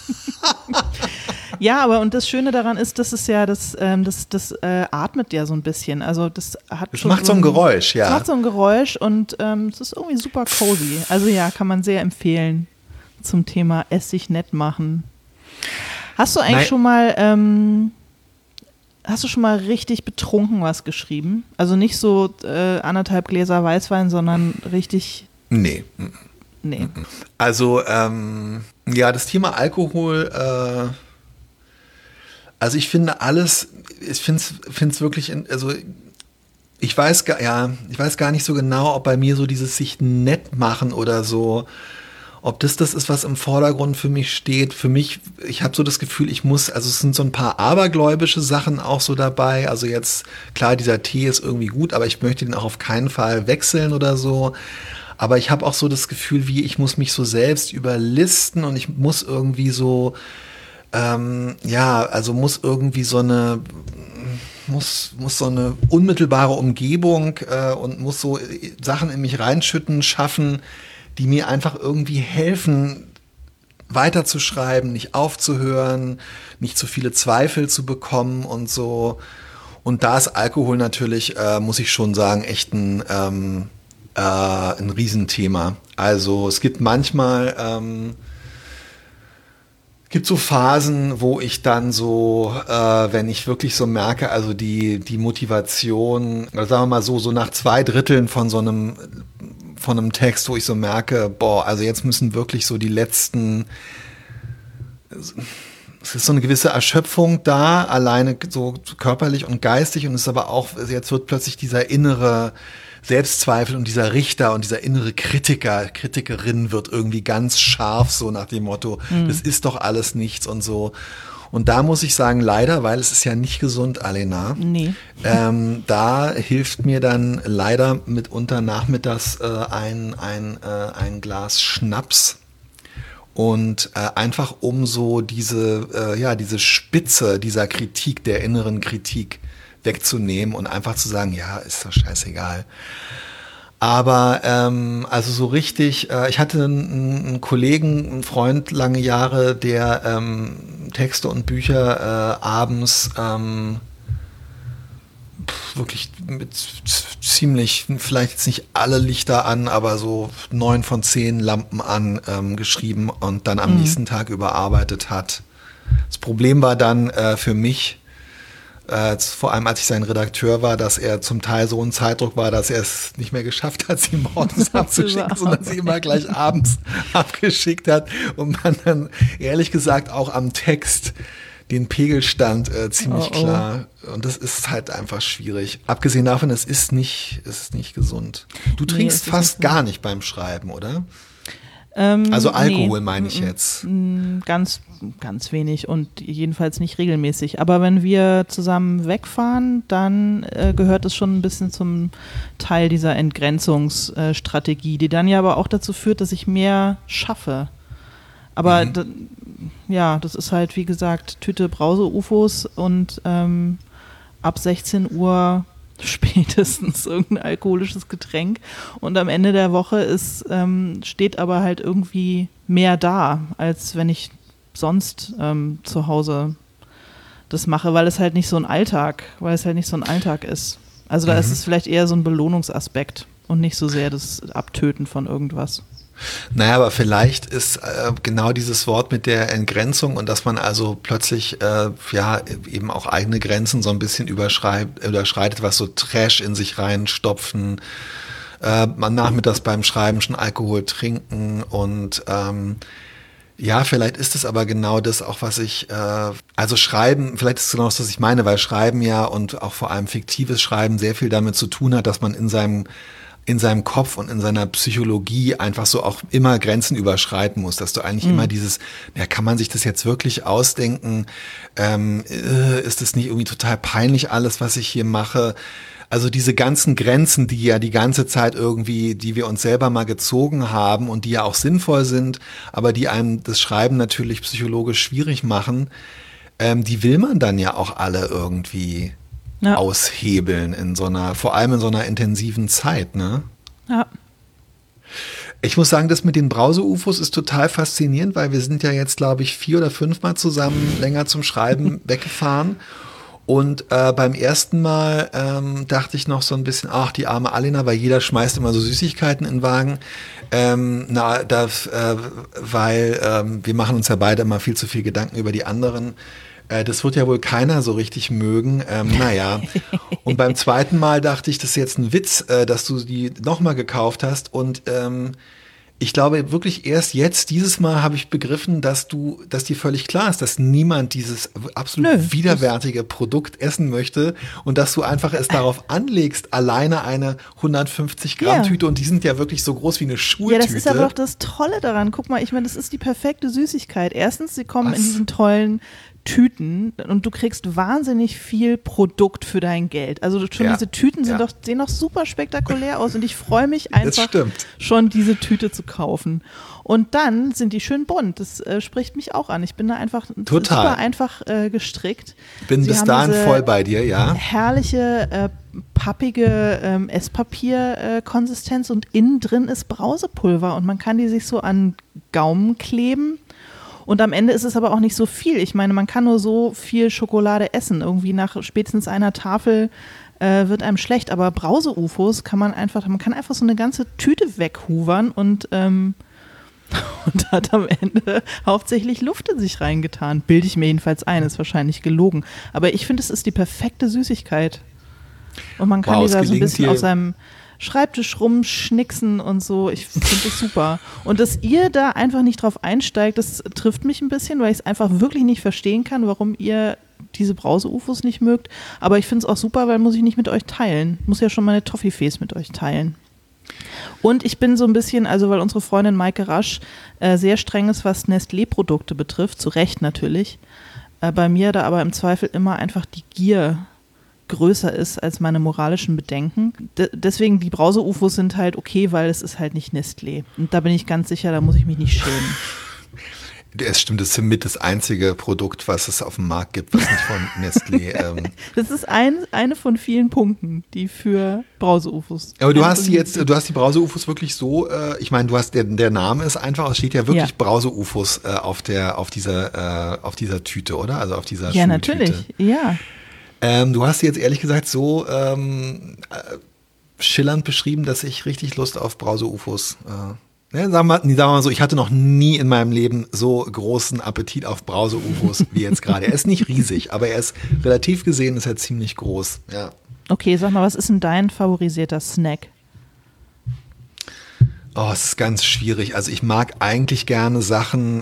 Ja, aber und das Schöne daran ist, dass es ja, das atmet ja so ein bisschen. Also das macht so ein Geräusch, ja. Es macht so ein Geräusch und es ist irgendwie super cozy. Also ja, kann man sehr empfehlen zum Thema Essig nett machen. Hast du eigentlich schon mal richtig betrunken was geschrieben? Also nicht so 1,5 Gläser Weißwein, sondern richtig... Nee. Also, das Thema Alkohol, also ich finde ich finde es wirklich, also ich weiß gar nicht so genau, ob bei mir so dieses sich nett machen oder so, ob das ist, was im Vordergrund für mich steht. Für mich, ich habe so das Gefühl, also es sind so ein paar abergläubische Sachen auch so dabei. Also jetzt, klar, dieser Tee ist irgendwie gut, aber ich möchte den auch auf keinen Fall wechseln oder so. Aber ich habe auch so das Gefühl, ich muss mich so selbst überlisten und ich muss irgendwie so, muss irgendwie muss so eine unmittelbare Umgebung und muss so Sachen in mich reinschütten, schaffen, die mir einfach irgendwie helfen, weiterzuschreiben, nicht aufzuhören, nicht zu viele Zweifel zu bekommen und so. Und da ist Alkohol natürlich, muss ich schon sagen, echt ein Riesenthema. Also es gibt manchmal gibt so Phasen, wo ich dann so, wenn ich wirklich so merke, also die Motivation, oder sagen wir mal so nach 2/3 von einem Text, wo ich so merke, also jetzt müssen wirklich so die letzten, es ist so eine gewisse Erschöpfung da, alleine so körperlich und geistig, und es ist aber auch, jetzt wird plötzlich dieser innere Selbstzweifel und dieser Richter und dieser innere Kritikerin wird irgendwie ganz scharf, so nach dem Motto, das ist doch alles nichts und so. Und da muss ich sagen, leider, weil es ist ja nicht gesund, Alena. Nee. Da hilft mir dann leider mitunter nachmittags ein Glas Schnaps. Und einfach um so diese Spitze dieser Kritik, der inneren Kritik wegzunehmen und einfach zu sagen, ja, ist doch scheißegal. Aber also so richtig, ich hatte einen Kollegen, einen Freund lange Jahre, der Texte und Bücher abends wirklich mit ziemlich, vielleicht jetzt nicht alle Lichter an, aber so 9 von 10 Lampen an geschrieben und dann am nächsten Tag überarbeitet hat. Das Problem war dann für mich, vor allem als ich sein Redakteur war, dass er zum Teil so ein Zeitdruck war, dass er es nicht mehr geschafft hat, sie morgens abzuschicken, sondern sie immer gleich abends abgeschickt hat und man dann ehrlich gesagt auch am Text den Pegelstand ziemlich klar. Und das ist halt einfach schwierig. Abgesehen davon, es ist nicht gesund. Du trinkst fast gar nicht beim Schreiben, oder? Also Alkohol meine ich jetzt. Ganz, ganz wenig und jedenfalls nicht regelmäßig. Aber wenn wir zusammen wegfahren, dann gehört es schon ein bisschen zum Teil dieser Entgrenzungsstrategie, die dann ja aber auch dazu führt, dass ich mehr schaffe. Aber das ist halt, wie gesagt, Tüte Brause-UFOs und ab 16 Uhr spätestens irgendein alkoholisches Getränk und am Ende der Woche steht aber halt irgendwie mehr da, als wenn ich sonst zu Hause das mache, weil es halt nicht so ein Alltag ist. Also da ist es vielleicht eher so ein Belohnungsaspekt und nicht so sehr das Abtöten von irgendwas. Naja, aber vielleicht ist genau dieses Wort mit der Entgrenzung und dass man also plötzlich eben auch eigene Grenzen so ein bisschen überschreitet, was so Trash in sich reinstopfen, man nachmittags beim Schreiben schon Alkohol trinken und vielleicht ist es aber genau das auch, was ich, also Schreiben, vielleicht ist es genau das, was ich meine, weil Schreiben ja und auch vor allem fiktives Schreiben sehr viel damit zu tun hat, dass man in seinem Kopf und in seiner Psychologie einfach so auch immer Grenzen überschreiten muss, dass du eigentlich immer kann man sich das jetzt wirklich ausdenken? Ist das nicht irgendwie total peinlich alles, was ich hier mache? Also diese ganzen Grenzen, die ja die ganze Zeit irgendwie, die wir uns selber mal gezogen haben und die ja auch sinnvoll sind, aber die einem das Schreiben natürlich psychologisch schwierig machen, die will man dann ja auch alle irgendwie aushebeln vor allem in so einer intensiven Zeit, ne? Ja. Ich muss sagen, das mit den Brause-UFOs ist total faszinierend, weil wir sind ja jetzt, glaube ich, 4 oder 5 Mal zusammen länger zum Schreiben weggefahren. Und beim ersten Mal dachte ich noch so ein bisschen, ach, die arme Alena, weil jeder schmeißt immer so Süßigkeiten in den Wagen. Weil wir machen uns ja beide immer viel zu viel Gedanken über die anderen. Das wird ja wohl keiner so richtig mögen. Und beim zweiten Mal dachte ich, das ist jetzt ein Witz, dass du die nochmal gekauft hast. Und Ich glaube wirklich erst jetzt, dieses Mal habe ich begriffen, dass dir völlig klar ist, dass niemand dieses absolut widerwärtige Produkt essen möchte und dass du einfach es darauf anlegst, alleine eine 150 Gramm Tüte, und die sind ja wirklich so groß wie eine Schultüte. Ja, das ist aber doch das Tolle daran. Guck mal, ich meine, das ist die perfekte Süßigkeit. Erstens, sie kommen in diesen tollen Tüten und du kriegst wahnsinnig viel Produkt für dein Geld. Also schon diese Tüten sehen doch super spektakulär aus und ich freue mich einfach schon, diese Tüte zu kaufen. Und dann sind die schön bunt. Das spricht mich auch an. Ich bin da einfach super einfach gestrickt. Bin bis dahin voll bei dir, ja. Herrliche, pappige Esspapier-Konsistenz und innen drin ist Brausepulver und man kann die sich so an Gaumen kleben. Und am Ende ist es aber auch nicht so viel. Ich meine, man kann nur so viel Schokolade essen. Irgendwie nach spätestens einer Tafel wird einem schlecht. Aber Brause-UFOs kann man einfach so eine ganze Tüte weghuvern und hat am Ende hauptsächlich Luft in sich reingetan. Bilde ich mir jedenfalls ein, ist wahrscheinlich gelogen. Aber ich finde, es ist die perfekte Süßigkeit. Und man kann die da so ein bisschen auf seinem Schreibtisch rumschnicksen und so. Ich finde das super. Und dass ihr da einfach nicht drauf einsteigt, das trifft mich ein bisschen, weil ich es einfach wirklich nicht verstehen kann, warum ihr diese Brause-UFOs nicht mögt. Aber ich finde es auch super, weil muss ich nicht mit euch teilen. Muss ja schon meine Toffifees mit euch teilen. Und ich bin so ein bisschen, also weil unsere Freundin Maike Rasch sehr streng ist, was Nestlé-Produkte betrifft, zu Recht natürlich. Bei mir da aber im Zweifel immer einfach die Gier größer ist als meine moralischen Bedenken. Deswegen, die Brause-UFOs sind halt okay, weil es ist halt nicht Nestlé. Und da bin ich ganz sicher, da muss ich mich nicht schämen. Es stimmt, das ist mit das einzige Produkt, was es auf dem Markt gibt, was nicht von Nestlé. Das ist eine von vielen Punkten, die für Brause-UFOs. Aber du hast die Brause-UFOs wirklich so, ich meine, du hast der Name ist einfach, es steht ja wirklich Brause-UFOs auf dieser Tüte, oder? Also auf dieser Schultüte. Ja, natürlich, ja. Du hast sie jetzt ehrlich gesagt so schillernd beschrieben, dass ich richtig Lust auf Brause-UFOs sagen wir mal so, ich hatte noch nie in meinem Leben so großen Appetit auf Brause-UFOs wie jetzt gerade. Er ist nicht riesig, aber er ist relativ gesehen, ist er ziemlich groß. Ja. Okay, sag mal, was ist denn dein favorisierter Snack? Oh, es ist ganz schwierig. Also ich mag eigentlich gerne Sachen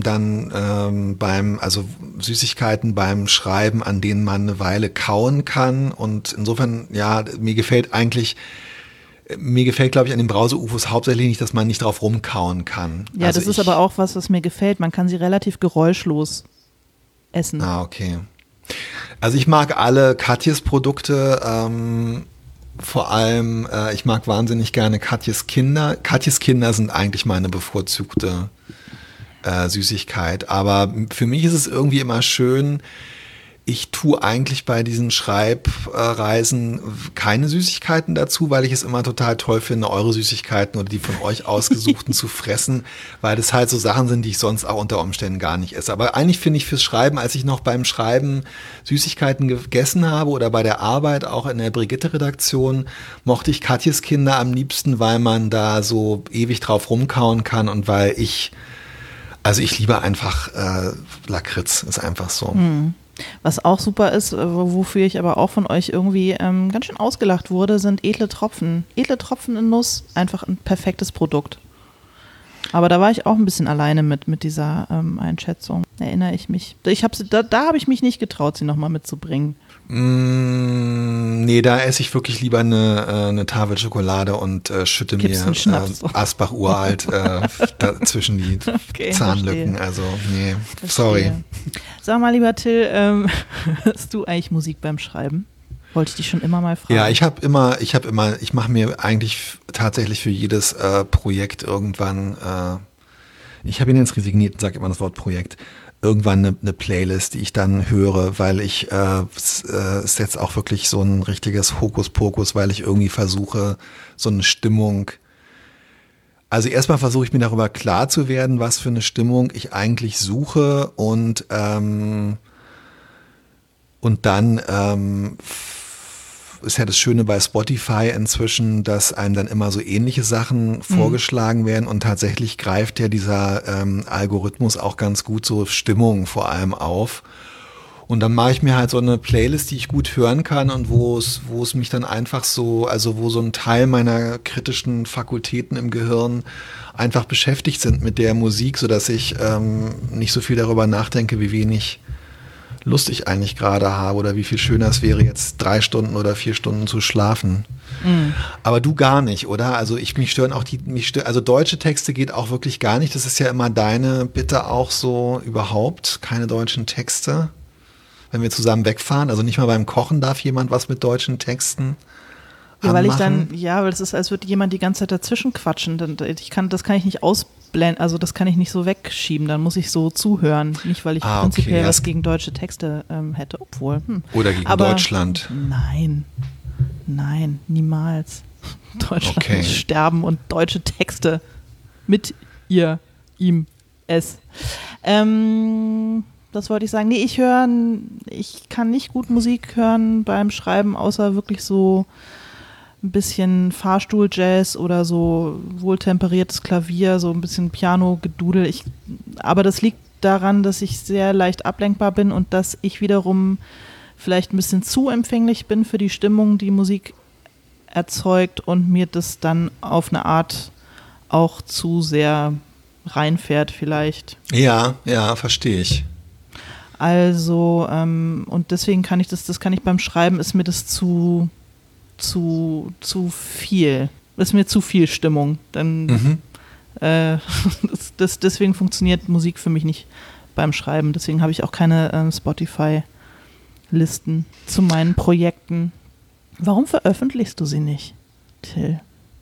Süßigkeiten beim Schreiben, an denen man eine Weile kauen kann. Und insofern, ja, mir gefällt, glaube ich, an den Brause-UFOs hauptsächlich nicht, dass man nicht drauf rumkauen kann. Ja, also das ist aber auch was mir gefällt. Man kann sie relativ geräuschlos essen. Ah, okay. Also ich mag alle Katjes Produkte, vor allem, ich mag wahnsinnig gerne Katjes Kinder. Katjes Kinder sind eigentlich meine bevorzugte Süßigkeit. Aber für mich ist es irgendwie immer schön, ich tue eigentlich bei diesen Schreibreisen keine Süßigkeiten dazu, weil ich es immer total toll finde, eure Süßigkeiten oder die von euch ausgesuchten zu fressen, weil das halt so Sachen sind, die ich sonst auch unter Umständen gar nicht esse. Aber eigentlich finde ich fürs Schreiben, als ich noch beim Schreiben Süßigkeiten gegessen habe oder bei der Arbeit auch in der Brigitte-Redaktion, mochte ich Katjes Kinder am liebsten, weil man da so ewig drauf rumkauen kann und weil ich liebe einfach Lakritz, ist einfach so. Was auch super ist, wofür ich aber auch von euch irgendwie ganz schön ausgelacht wurde, sind edle Tropfen. Edle Tropfen in Nuss, einfach ein perfektes Produkt. Aber da war ich auch ein bisschen alleine mit dieser Einschätzung, erinnere ich mich. Da habe ich mich nicht getraut, sie nochmal mitzubringen. Nee, da esse ich wirklich lieber eine Tafel Schokolade und schütte mir Asbach uralt zwischen die Zahnlücken. Verstehe. Also, nee, sorry. Sag mal, lieber Till, hast du eigentlich Musik beim Schreiben? Wollte ich dich schon immer mal fragen. Ja, ich mache mir eigentlich tatsächlich für jedes Projekt irgendwann, ich habe ihn jetzt resigniert und sage immer das Wort Projekt, irgendwann eine Playlist, die ich dann höre, weil ich es ist jetzt auch wirklich so ein richtiges Hokuspokus, weil ich irgendwie versuche, so eine Stimmung, also erstmal versuche ich mir darüber klar zu werden, was für eine Stimmung ich eigentlich suche und dann ist ja das Schöne bei Spotify inzwischen, dass einem dann immer so ähnliche Sachen vorgeschlagen werden und tatsächlich greift ja dieser Algorithmus auch ganz gut so Stimmungen vor allem auf. Und dann mache ich mir halt so eine Playlist, die ich gut hören kann und wo es mich dann einfach so, also wo so ein Teil meiner kritischen Fakultäten im Gehirn einfach beschäftigt sind mit der Musik, sodass ich nicht so viel darüber nachdenke, wie wenig Lust ich eigentlich gerade habe oder wie viel schöner es wäre, jetzt 3 Stunden oder 4 Stunden zu schlafen. Mhm. Aber du gar nicht, oder? Also mich stören auch also deutsche Texte geht auch wirklich gar nicht. Das ist ja immer deine Bitte auch so überhaupt, keine deutschen Texte. Wenn wir zusammen wegfahren, also nicht mal beim Kochen darf jemand was mit deutschen Texten ja, weil anmachen. weil es ist, als würde jemand die ganze Zeit dazwischen quatschen. Das kann ich nicht ausblenden, also das kann ich nicht so wegschieben, dann muss ich so zuhören. Nicht, weil ich prinzipiell was gegen deutsche Texte hätte, obwohl. Oder gegen Deutschland. Nein, niemals. Deutschland muss sterben und deutsche Texte mit ihr, ihm, es. Das wollte ich sagen. Nee, ich kann nicht gut Musik hören beim Schreiben, außer wirklich so ein bisschen Fahrstuhl-Jazz oder so wohltemperiertes Klavier, so ein bisschen Piano-Gedudel. Aber das liegt daran, dass ich sehr leicht ablenkbar bin und dass ich wiederum vielleicht ein bisschen zu empfänglich bin für die Stimmung, die Musik erzeugt und mir das dann auf eine Art auch zu sehr reinfährt vielleicht. Ja, verstehe ich. Also, und deswegen kann ich das kann ich beim Schreiben, ist mir das zu viel. Ist mir zu viel Stimmung. Dann, deswegen funktioniert Musik für mich nicht beim Schreiben. Deswegen habe ich auch keine Spotify-Listen zu meinen Projekten. Warum veröffentlichst du sie nicht, Till?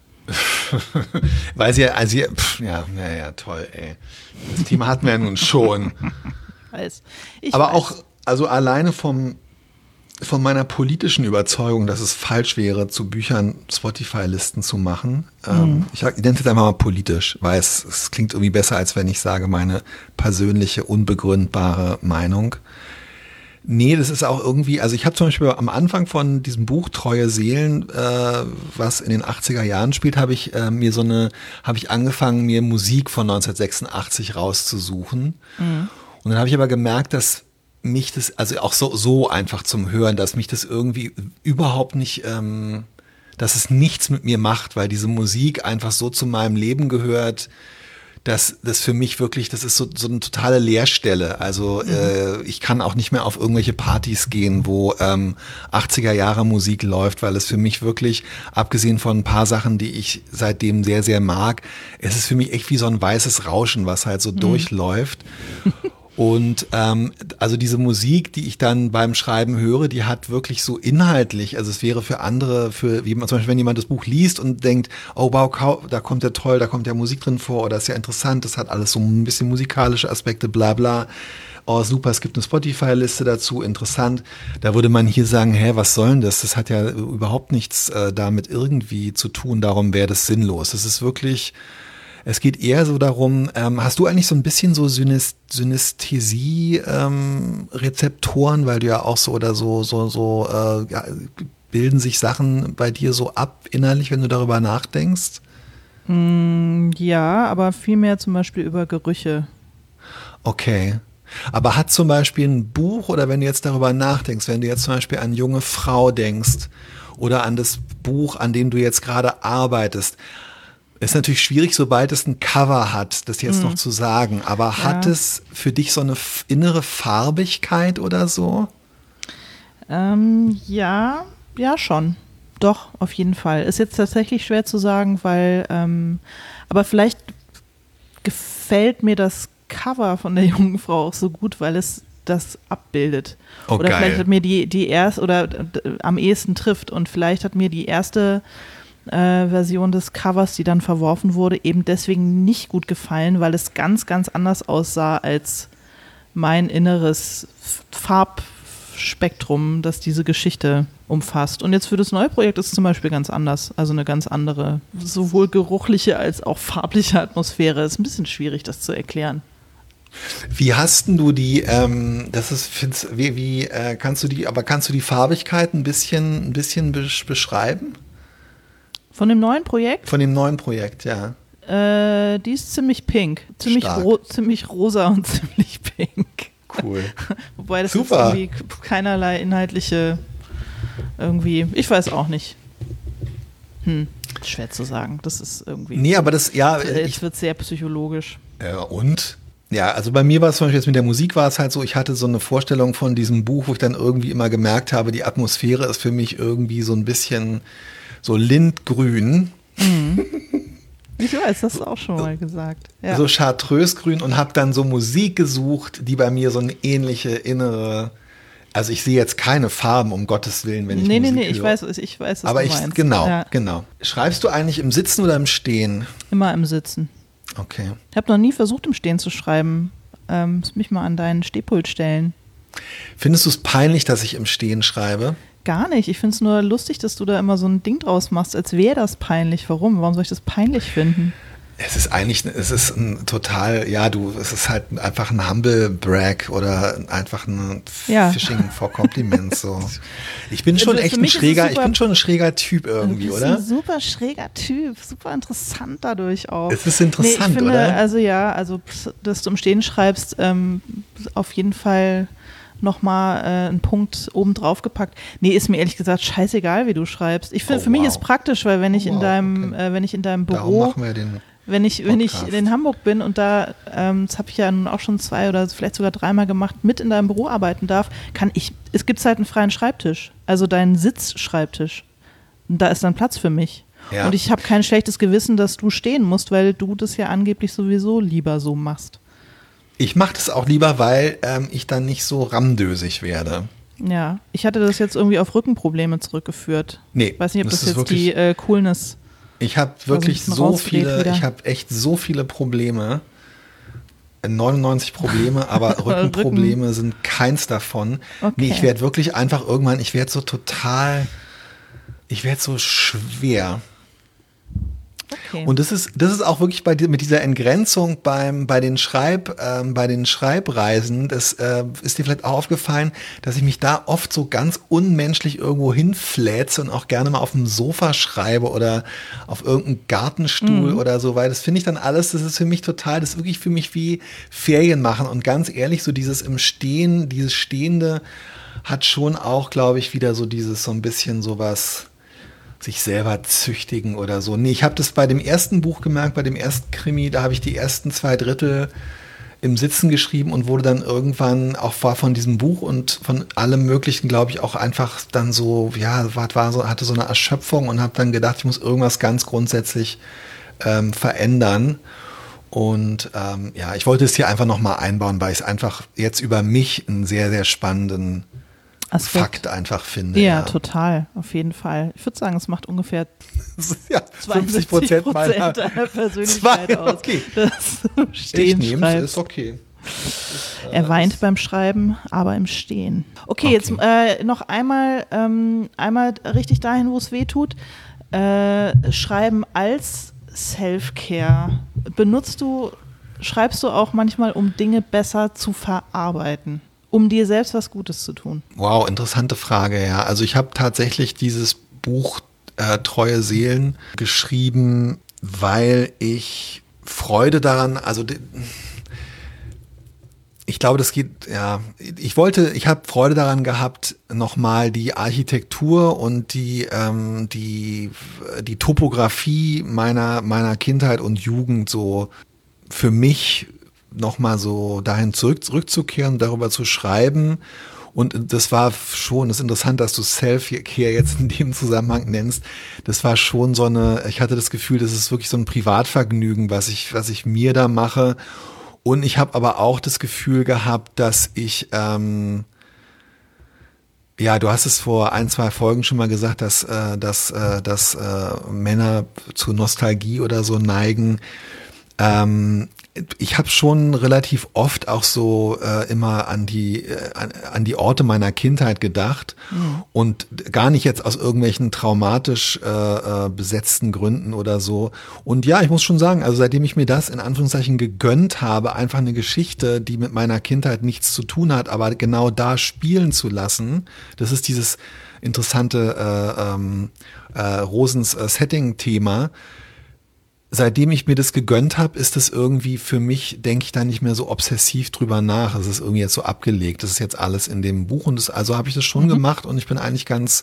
Weil sie, toll, ey. Das Thema hatten wir ja nun schon. Aber auch, also alleine von meiner politischen Überzeugung, dass es falsch wäre, zu Büchern Spotify-Listen zu machen. Ich nenne es jetzt einfach mal politisch, weil es klingt irgendwie besser, als wenn ich sage, meine persönliche, unbegründbare Meinung. Nee, das ist auch irgendwie, also ich habe zum Beispiel am Anfang von diesem Buch Treue Seelen, was in den 80er Jahren spielt, habe ich angefangen, mir Musik von 1986 rauszusuchen. Mhm. Und dann habe ich aber gemerkt, dass mich das, also auch so einfach zum Hören, dass mich das irgendwie überhaupt nicht, dass es nichts mit mir macht, weil diese Musik einfach so zu meinem Leben gehört, dass das für mich wirklich, das ist so eine totale Leerstelle. Also ich kann auch nicht mehr auf irgendwelche Partys gehen, wo 80er Jahre Musik läuft, weil es für mich wirklich, abgesehen von ein paar Sachen, die ich seitdem sehr, sehr mag, es ist für mich echt wie so ein weißes Rauschen, was halt so durchläuft. Und also diese Musik, die ich dann beim Schreiben höre, die hat wirklich so inhaltlich, also es wäre für andere, wie man zum Beispiel, wenn jemand das Buch liest und denkt, oh wow, da kommt ja toll, da kommt ja Musik drin vor oder ist ja interessant, das hat alles so ein bisschen musikalische Aspekte, bla bla. Oh super, es gibt eine Spotify-Liste dazu, interessant. Da würde man hier sagen, was soll denn das? Das hat ja überhaupt nichts damit irgendwie zu tun, darum wäre das sinnlos. Das ist wirklich... Es geht eher so darum, hast du eigentlich so ein bisschen so Synästhesie-Rezeptoren, weil du ja auch so oder so bilden sich Sachen bei dir so ab innerlich, wenn du darüber nachdenkst? Ja, aber viel mehr zum Beispiel über Gerüche. Okay. Aber hat zum Beispiel ein Buch oder wenn du jetzt darüber nachdenkst, wenn du jetzt zum Beispiel an Junge Frau denkst oder an das Buch, an dem du jetzt gerade arbeitest, ist natürlich schwierig, sobald es ein Cover hat, das jetzt noch zu sagen. Aber hat es für dich so eine innere Farbigkeit oder so? Ja, schon. Doch, auf jeden Fall. Ist jetzt tatsächlich schwer zu sagen, weil, aber vielleicht gefällt mir das Cover von der jungen Frau auch so gut, weil es das abbildet. Oh, oder geil. vielleicht hat mir die erste oder am ehesten trifft und vielleicht hat mir die erste Version des Covers, die dann verworfen wurde, eben deswegen nicht gut gefallen, weil es ganz, ganz anders aussah als mein inneres Farbspektrum, das diese Geschichte umfasst. Und jetzt für das neue Projekt ist es zum Beispiel ganz anders, also eine ganz andere, sowohl geruchliche als auch farbliche Atmosphäre. Ist ein bisschen schwierig, das zu erklären. Wie hast denn du die, kannst du die Farbigkeit ein bisschen beschreiben? Von dem neuen Projekt? Von dem neuen Projekt, ja. Die ist ziemlich pink. Ziemlich rosa und ziemlich pink. Cool. Wobei das Super. jetzt irgendwie keinerlei inhaltliche irgendwie, ich weiß auch nicht. Schwer zu sagen. Das ist irgendwie. Nee, aber das, ja. Jetzt wird sehr psychologisch. Und? Ja, also bei mir war es zum Beispiel jetzt mit der Musik war es halt so, ich hatte so eine Vorstellung von diesem Buch, wo ich dann irgendwie immer gemerkt habe, die Atmosphäre ist für mich irgendwie so ein bisschen so lindgrün. Ich weiß, das hast du auch schon mal gesagt. Ja. So chartreusgrün und habe dann so Musik gesucht, die bei mir so eine ähnliche innere, also ich sehe jetzt keine Farben, um Gottes Willen, wenn ich Musik höre. Ich weiß, was aber du meinst. Genau. Schreibst du eigentlich im Sitzen oder im Stehen? Immer im Sitzen. Okay. Ich habe noch nie versucht, im Stehen zu schreiben. Muss mich mal an deinen Stehpult stellen. Findest du es peinlich, dass ich im Stehen schreibe? Gar nicht. Ich finde es nur lustig, dass du da immer so ein Ding draus machst, als wäre das peinlich. Warum? Warum soll ich das peinlich finden? Es ist ein total, es ist halt einfach ein Humble Brag oder einfach ein Fishing for Compliments, so. Ich bin schon echt ein schräger Typ irgendwie, oder? Du bist ein super schräger Typ, super interessant dadurch auch. Es ist interessant, ich finde, oder? Also dass du im Stehen schreibst, auf jeden Fall nochmal einen Punkt oben drauf gepackt. Nee, ist mir ehrlich gesagt scheißegal, wie du schreibst. Ich finde, für mich ist praktisch, weil wenn ich in deinem Büro, darum machen wir den wenn ich in Hamburg bin und da, das habe ich ja nun auch schon 2 oder vielleicht sogar 3-mal gemacht, mit in deinem Büro arbeiten darf, es gibt halt einen freien Schreibtisch, also deinen Sitzschreibtisch. Und da ist dann Platz für mich. Ja. Und ich habe kein schlechtes Gewissen, dass du stehen musst, weil du das ja angeblich sowieso lieber so machst. Ich mache das auch lieber, weil ich dann nicht so ramdösig werde. Ja, ich hatte das jetzt irgendwie auf Rückenprobleme zurückgeführt. Nee, ich weiß nicht, ob das jetzt die Coolness. Ich habe wirklich ich habe echt so viele Probleme. 99 Probleme, aber Rückenprobleme sind keins davon. Okay. Nee, ich werde wirklich einfach irgendwann, ich werde so schwer. Okay. Und das ist auch wirklich mit dieser Entgrenzung bei den Schreibreisen, das ist dir vielleicht auch aufgefallen, dass ich mich da oft so ganz unmenschlich irgendwo hinfläze und auch gerne mal auf dem Sofa schreibe oder auf irgendeinem Gartenstuhl oder so, weil das finde ich dann alles, das ist wirklich für mich wie Ferien machen und ganz ehrlich, so dieses im Stehen, dieses Stehende hat schon auch, glaube ich, wieder so dieses so ein bisschen sowas sich selber züchtigen oder so. Nee, ich habe das bei dem ersten Buch gemerkt, bei dem ersten Krimi, da habe ich die ersten 2/3 im Sitzen geschrieben und wurde dann irgendwann auch von diesem Buch und von allem Möglichen, glaube ich, auch einfach dann so, hatte so eine Erschöpfung und habe dann gedacht, ich muss irgendwas ganz grundsätzlich verändern. Und ich wollte es hier einfach nochmal einbauen, weil ich es einfach jetzt über mich einen sehr, sehr spannenden Fakt einfach finde. Ja, total, auf jeden Fall. Ich würde sagen, es macht ungefähr 50% deiner Persönlichkeit aus. Okay. Das Stehen ich nehme es, ist okay. Er weint beim Schreiben, aber im Stehen. Okay, jetzt noch einmal richtig dahin, wo es weh tut. Schreiben als Self-Care. Schreibst du auch manchmal, um Dinge besser zu verarbeiten? Um dir selbst was Gutes zu tun? Wow, interessante Frage, ja. Also ich habe tatsächlich dieses Buch Treue Seelen geschrieben, weil ich Freude daran, ich glaube, das geht, ich habe Freude daran gehabt, nochmal die Architektur und die Topografie meiner Kindheit und Jugend so für mich nochmal so dahin zurückzukehren, darüber zu schreiben. Und das war schon, das ist interessant, dass du Self-Care jetzt in dem Zusammenhang nennst. Das war schon ich hatte das Gefühl, das ist wirklich so ein Privatvergnügen, was ich mir da mache. Und ich habe aber auch das Gefühl gehabt, dass ich, du hast es vor 1-2 Folgen schon mal gesagt, dass Männer zu Nostalgie oder so neigen. Ich habe schon relativ oft auch so immer an die Orte meiner Kindheit gedacht und gar nicht jetzt aus irgendwelchen traumatisch besetzten Gründen oder so. Und ja, ich muss schon sagen, also seitdem ich mir das in Anführungszeichen gegönnt habe, einfach eine Geschichte, die mit meiner Kindheit nichts zu tun hat, aber genau da spielen zu lassen, das ist dieses interessante Rosens Setting-Thema. seitdem ich mir das gegönnt habe, ist das irgendwie für mich, denke ich da nicht mehr so obsessiv drüber nach. Es ist irgendwie jetzt so abgelegt. Das ist jetzt alles in dem Buch und also habe ich das schon gemacht und ich bin eigentlich ganz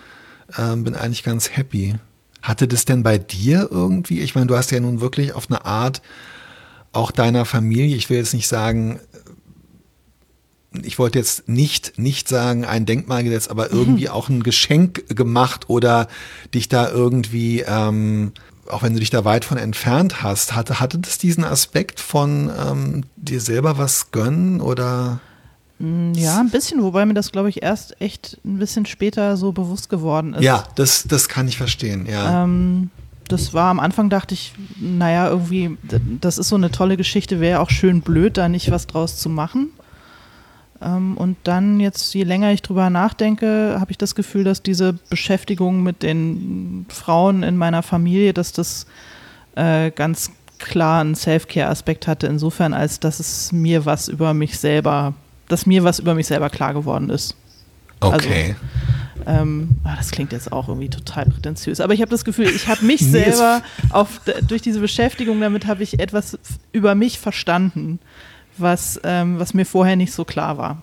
happy. Hatte das denn bei dir irgendwie? Ich meine, du hast ja nun wirklich auf eine Art auch deiner Familie, ich will jetzt nicht sagen, ich wollte jetzt nicht sagen, ein Denkmal gesetzt, aber irgendwie auch ein Geschenk gemacht oder dich da irgendwie, auch wenn du dich da weit von entfernt hast, hatte das diesen Aspekt von dir selber was gönnen oder? Ja, ein bisschen, wobei mir das, glaube ich, erst echt ein bisschen später so bewusst geworden ist. Ja, das kann ich verstehen, ja. Das war am Anfang, dachte ich, naja, irgendwie, das ist so eine tolle Geschichte, wäre auch schön blöd, da nicht was draus zu machen. Und dann jetzt, je länger ich drüber nachdenke, habe ich das Gefühl, dass diese Beschäftigung mit den Frauen in meiner Familie, dass das ganz klar einen Self-Care-Aspekt hatte, insofern, als dass mir was über mich selber klar geworden ist. Okay. Also, das klingt jetzt auch irgendwie total prätentiös, aber ich habe das Gefühl, ich habe mich selber durch diese Beschäftigung damit habe ich etwas über mich verstanden, was mir vorher nicht so klar war.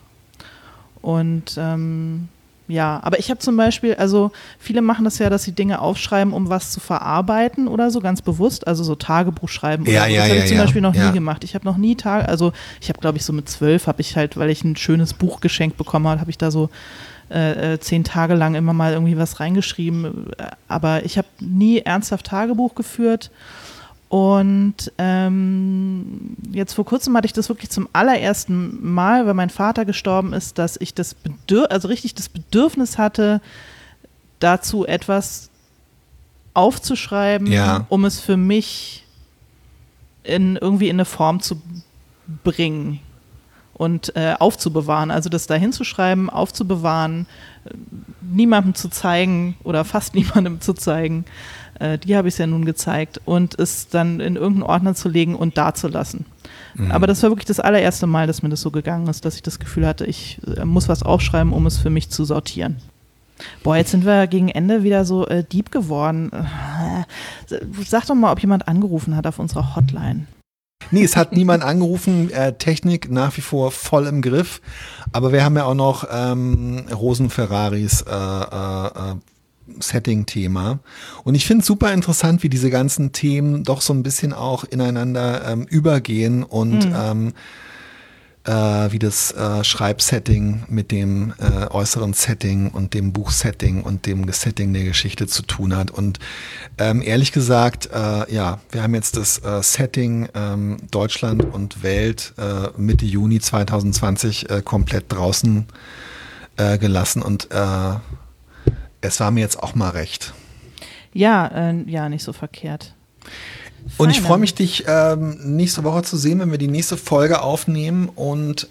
Und ja, aber ich habe zum Beispiel, also viele machen das ja, dass sie Dinge aufschreiben, um was zu verarbeiten oder so, ganz bewusst, also so Tagebuch schreiben oder so. Das habe ich zum Beispiel noch nie gemacht. Ich habe noch nie ich habe, glaube ich, so mit 12 habe ich halt, weil ich ein schönes Buch geschenkt bekommen habe, habe ich da so 10 Tage lang immer mal irgendwie was reingeschrieben, aber ich habe nie ernsthaft Tagebuch geführt. Und jetzt vor kurzem hatte ich das wirklich zum allerersten Mal, weil mein Vater gestorben ist, dass ich das Bedürfnis hatte, dazu etwas aufzuschreiben, um es für mich irgendwie in eine Form zu bringen und aufzubewahren. Also das da hinzuschreiben, aufzubewahren, niemandem zu zeigen oder fast niemandem zu zeigen. Die habe ich ja nun gezeigt und es dann in irgendeinen Ordner zu legen und da zu lassen. Aber das war wirklich das allererste Mal, dass mir das so gegangen ist, dass ich das Gefühl hatte, ich muss was aufschreiben, um es für mich zu sortieren. Boah, jetzt sind wir gegen Ende wieder so deep geworden. Sag doch mal, ob jemand angerufen hat auf unserer Hotline. Nee, es hat niemand angerufen, Technik nach wie vor voll im Griff, aber wir haben ja auch noch Rosen-Ferraris Setting-Thema und ich finde es super interessant, wie diese ganzen Themen doch so ein bisschen auch ineinander übergehen und wie das Schreibsetting mit dem äußeren Setting und dem Buchsetting und dem Setting der Geschichte zu tun hat. Und ehrlich gesagt, wir haben jetzt das Setting Deutschland und Welt Mitte Juni 2020 komplett draußen gelassen und es war mir jetzt auch mal recht. Ja, nicht so verkehrt. Und ich freue mich, dich nächste Woche zu sehen, wenn wir die nächste Folge aufnehmen. Und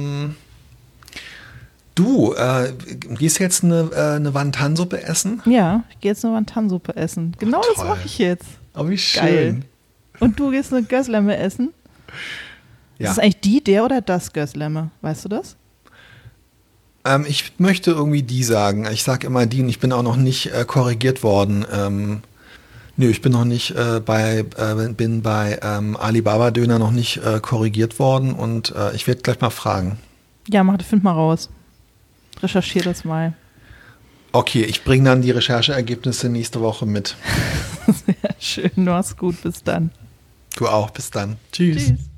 du gehst jetzt eine Wantansuppe essen? Ja, ich gehe jetzt eine Wantansuppe essen. Genau, das mache ich jetzt. Oh, wie schön. Geil. Und du gehst eine Göslemme essen? Ja. Ist das eigentlich der oder das Göslemme? Weißt du das? Ich möchte irgendwie die sagen. Ich sage immer die und ich bin auch noch nicht korrigiert worden. Ich bin noch nicht bei Alibaba Döner noch nicht korrigiert worden und ich werde gleich mal fragen. Ja, find mal raus. Recherchier das mal. Okay, ich bringe dann die Rechercheergebnisse nächste Woche mit. Sehr schön, mach's gut, bis dann. Du auch, bis dann. Tschüss.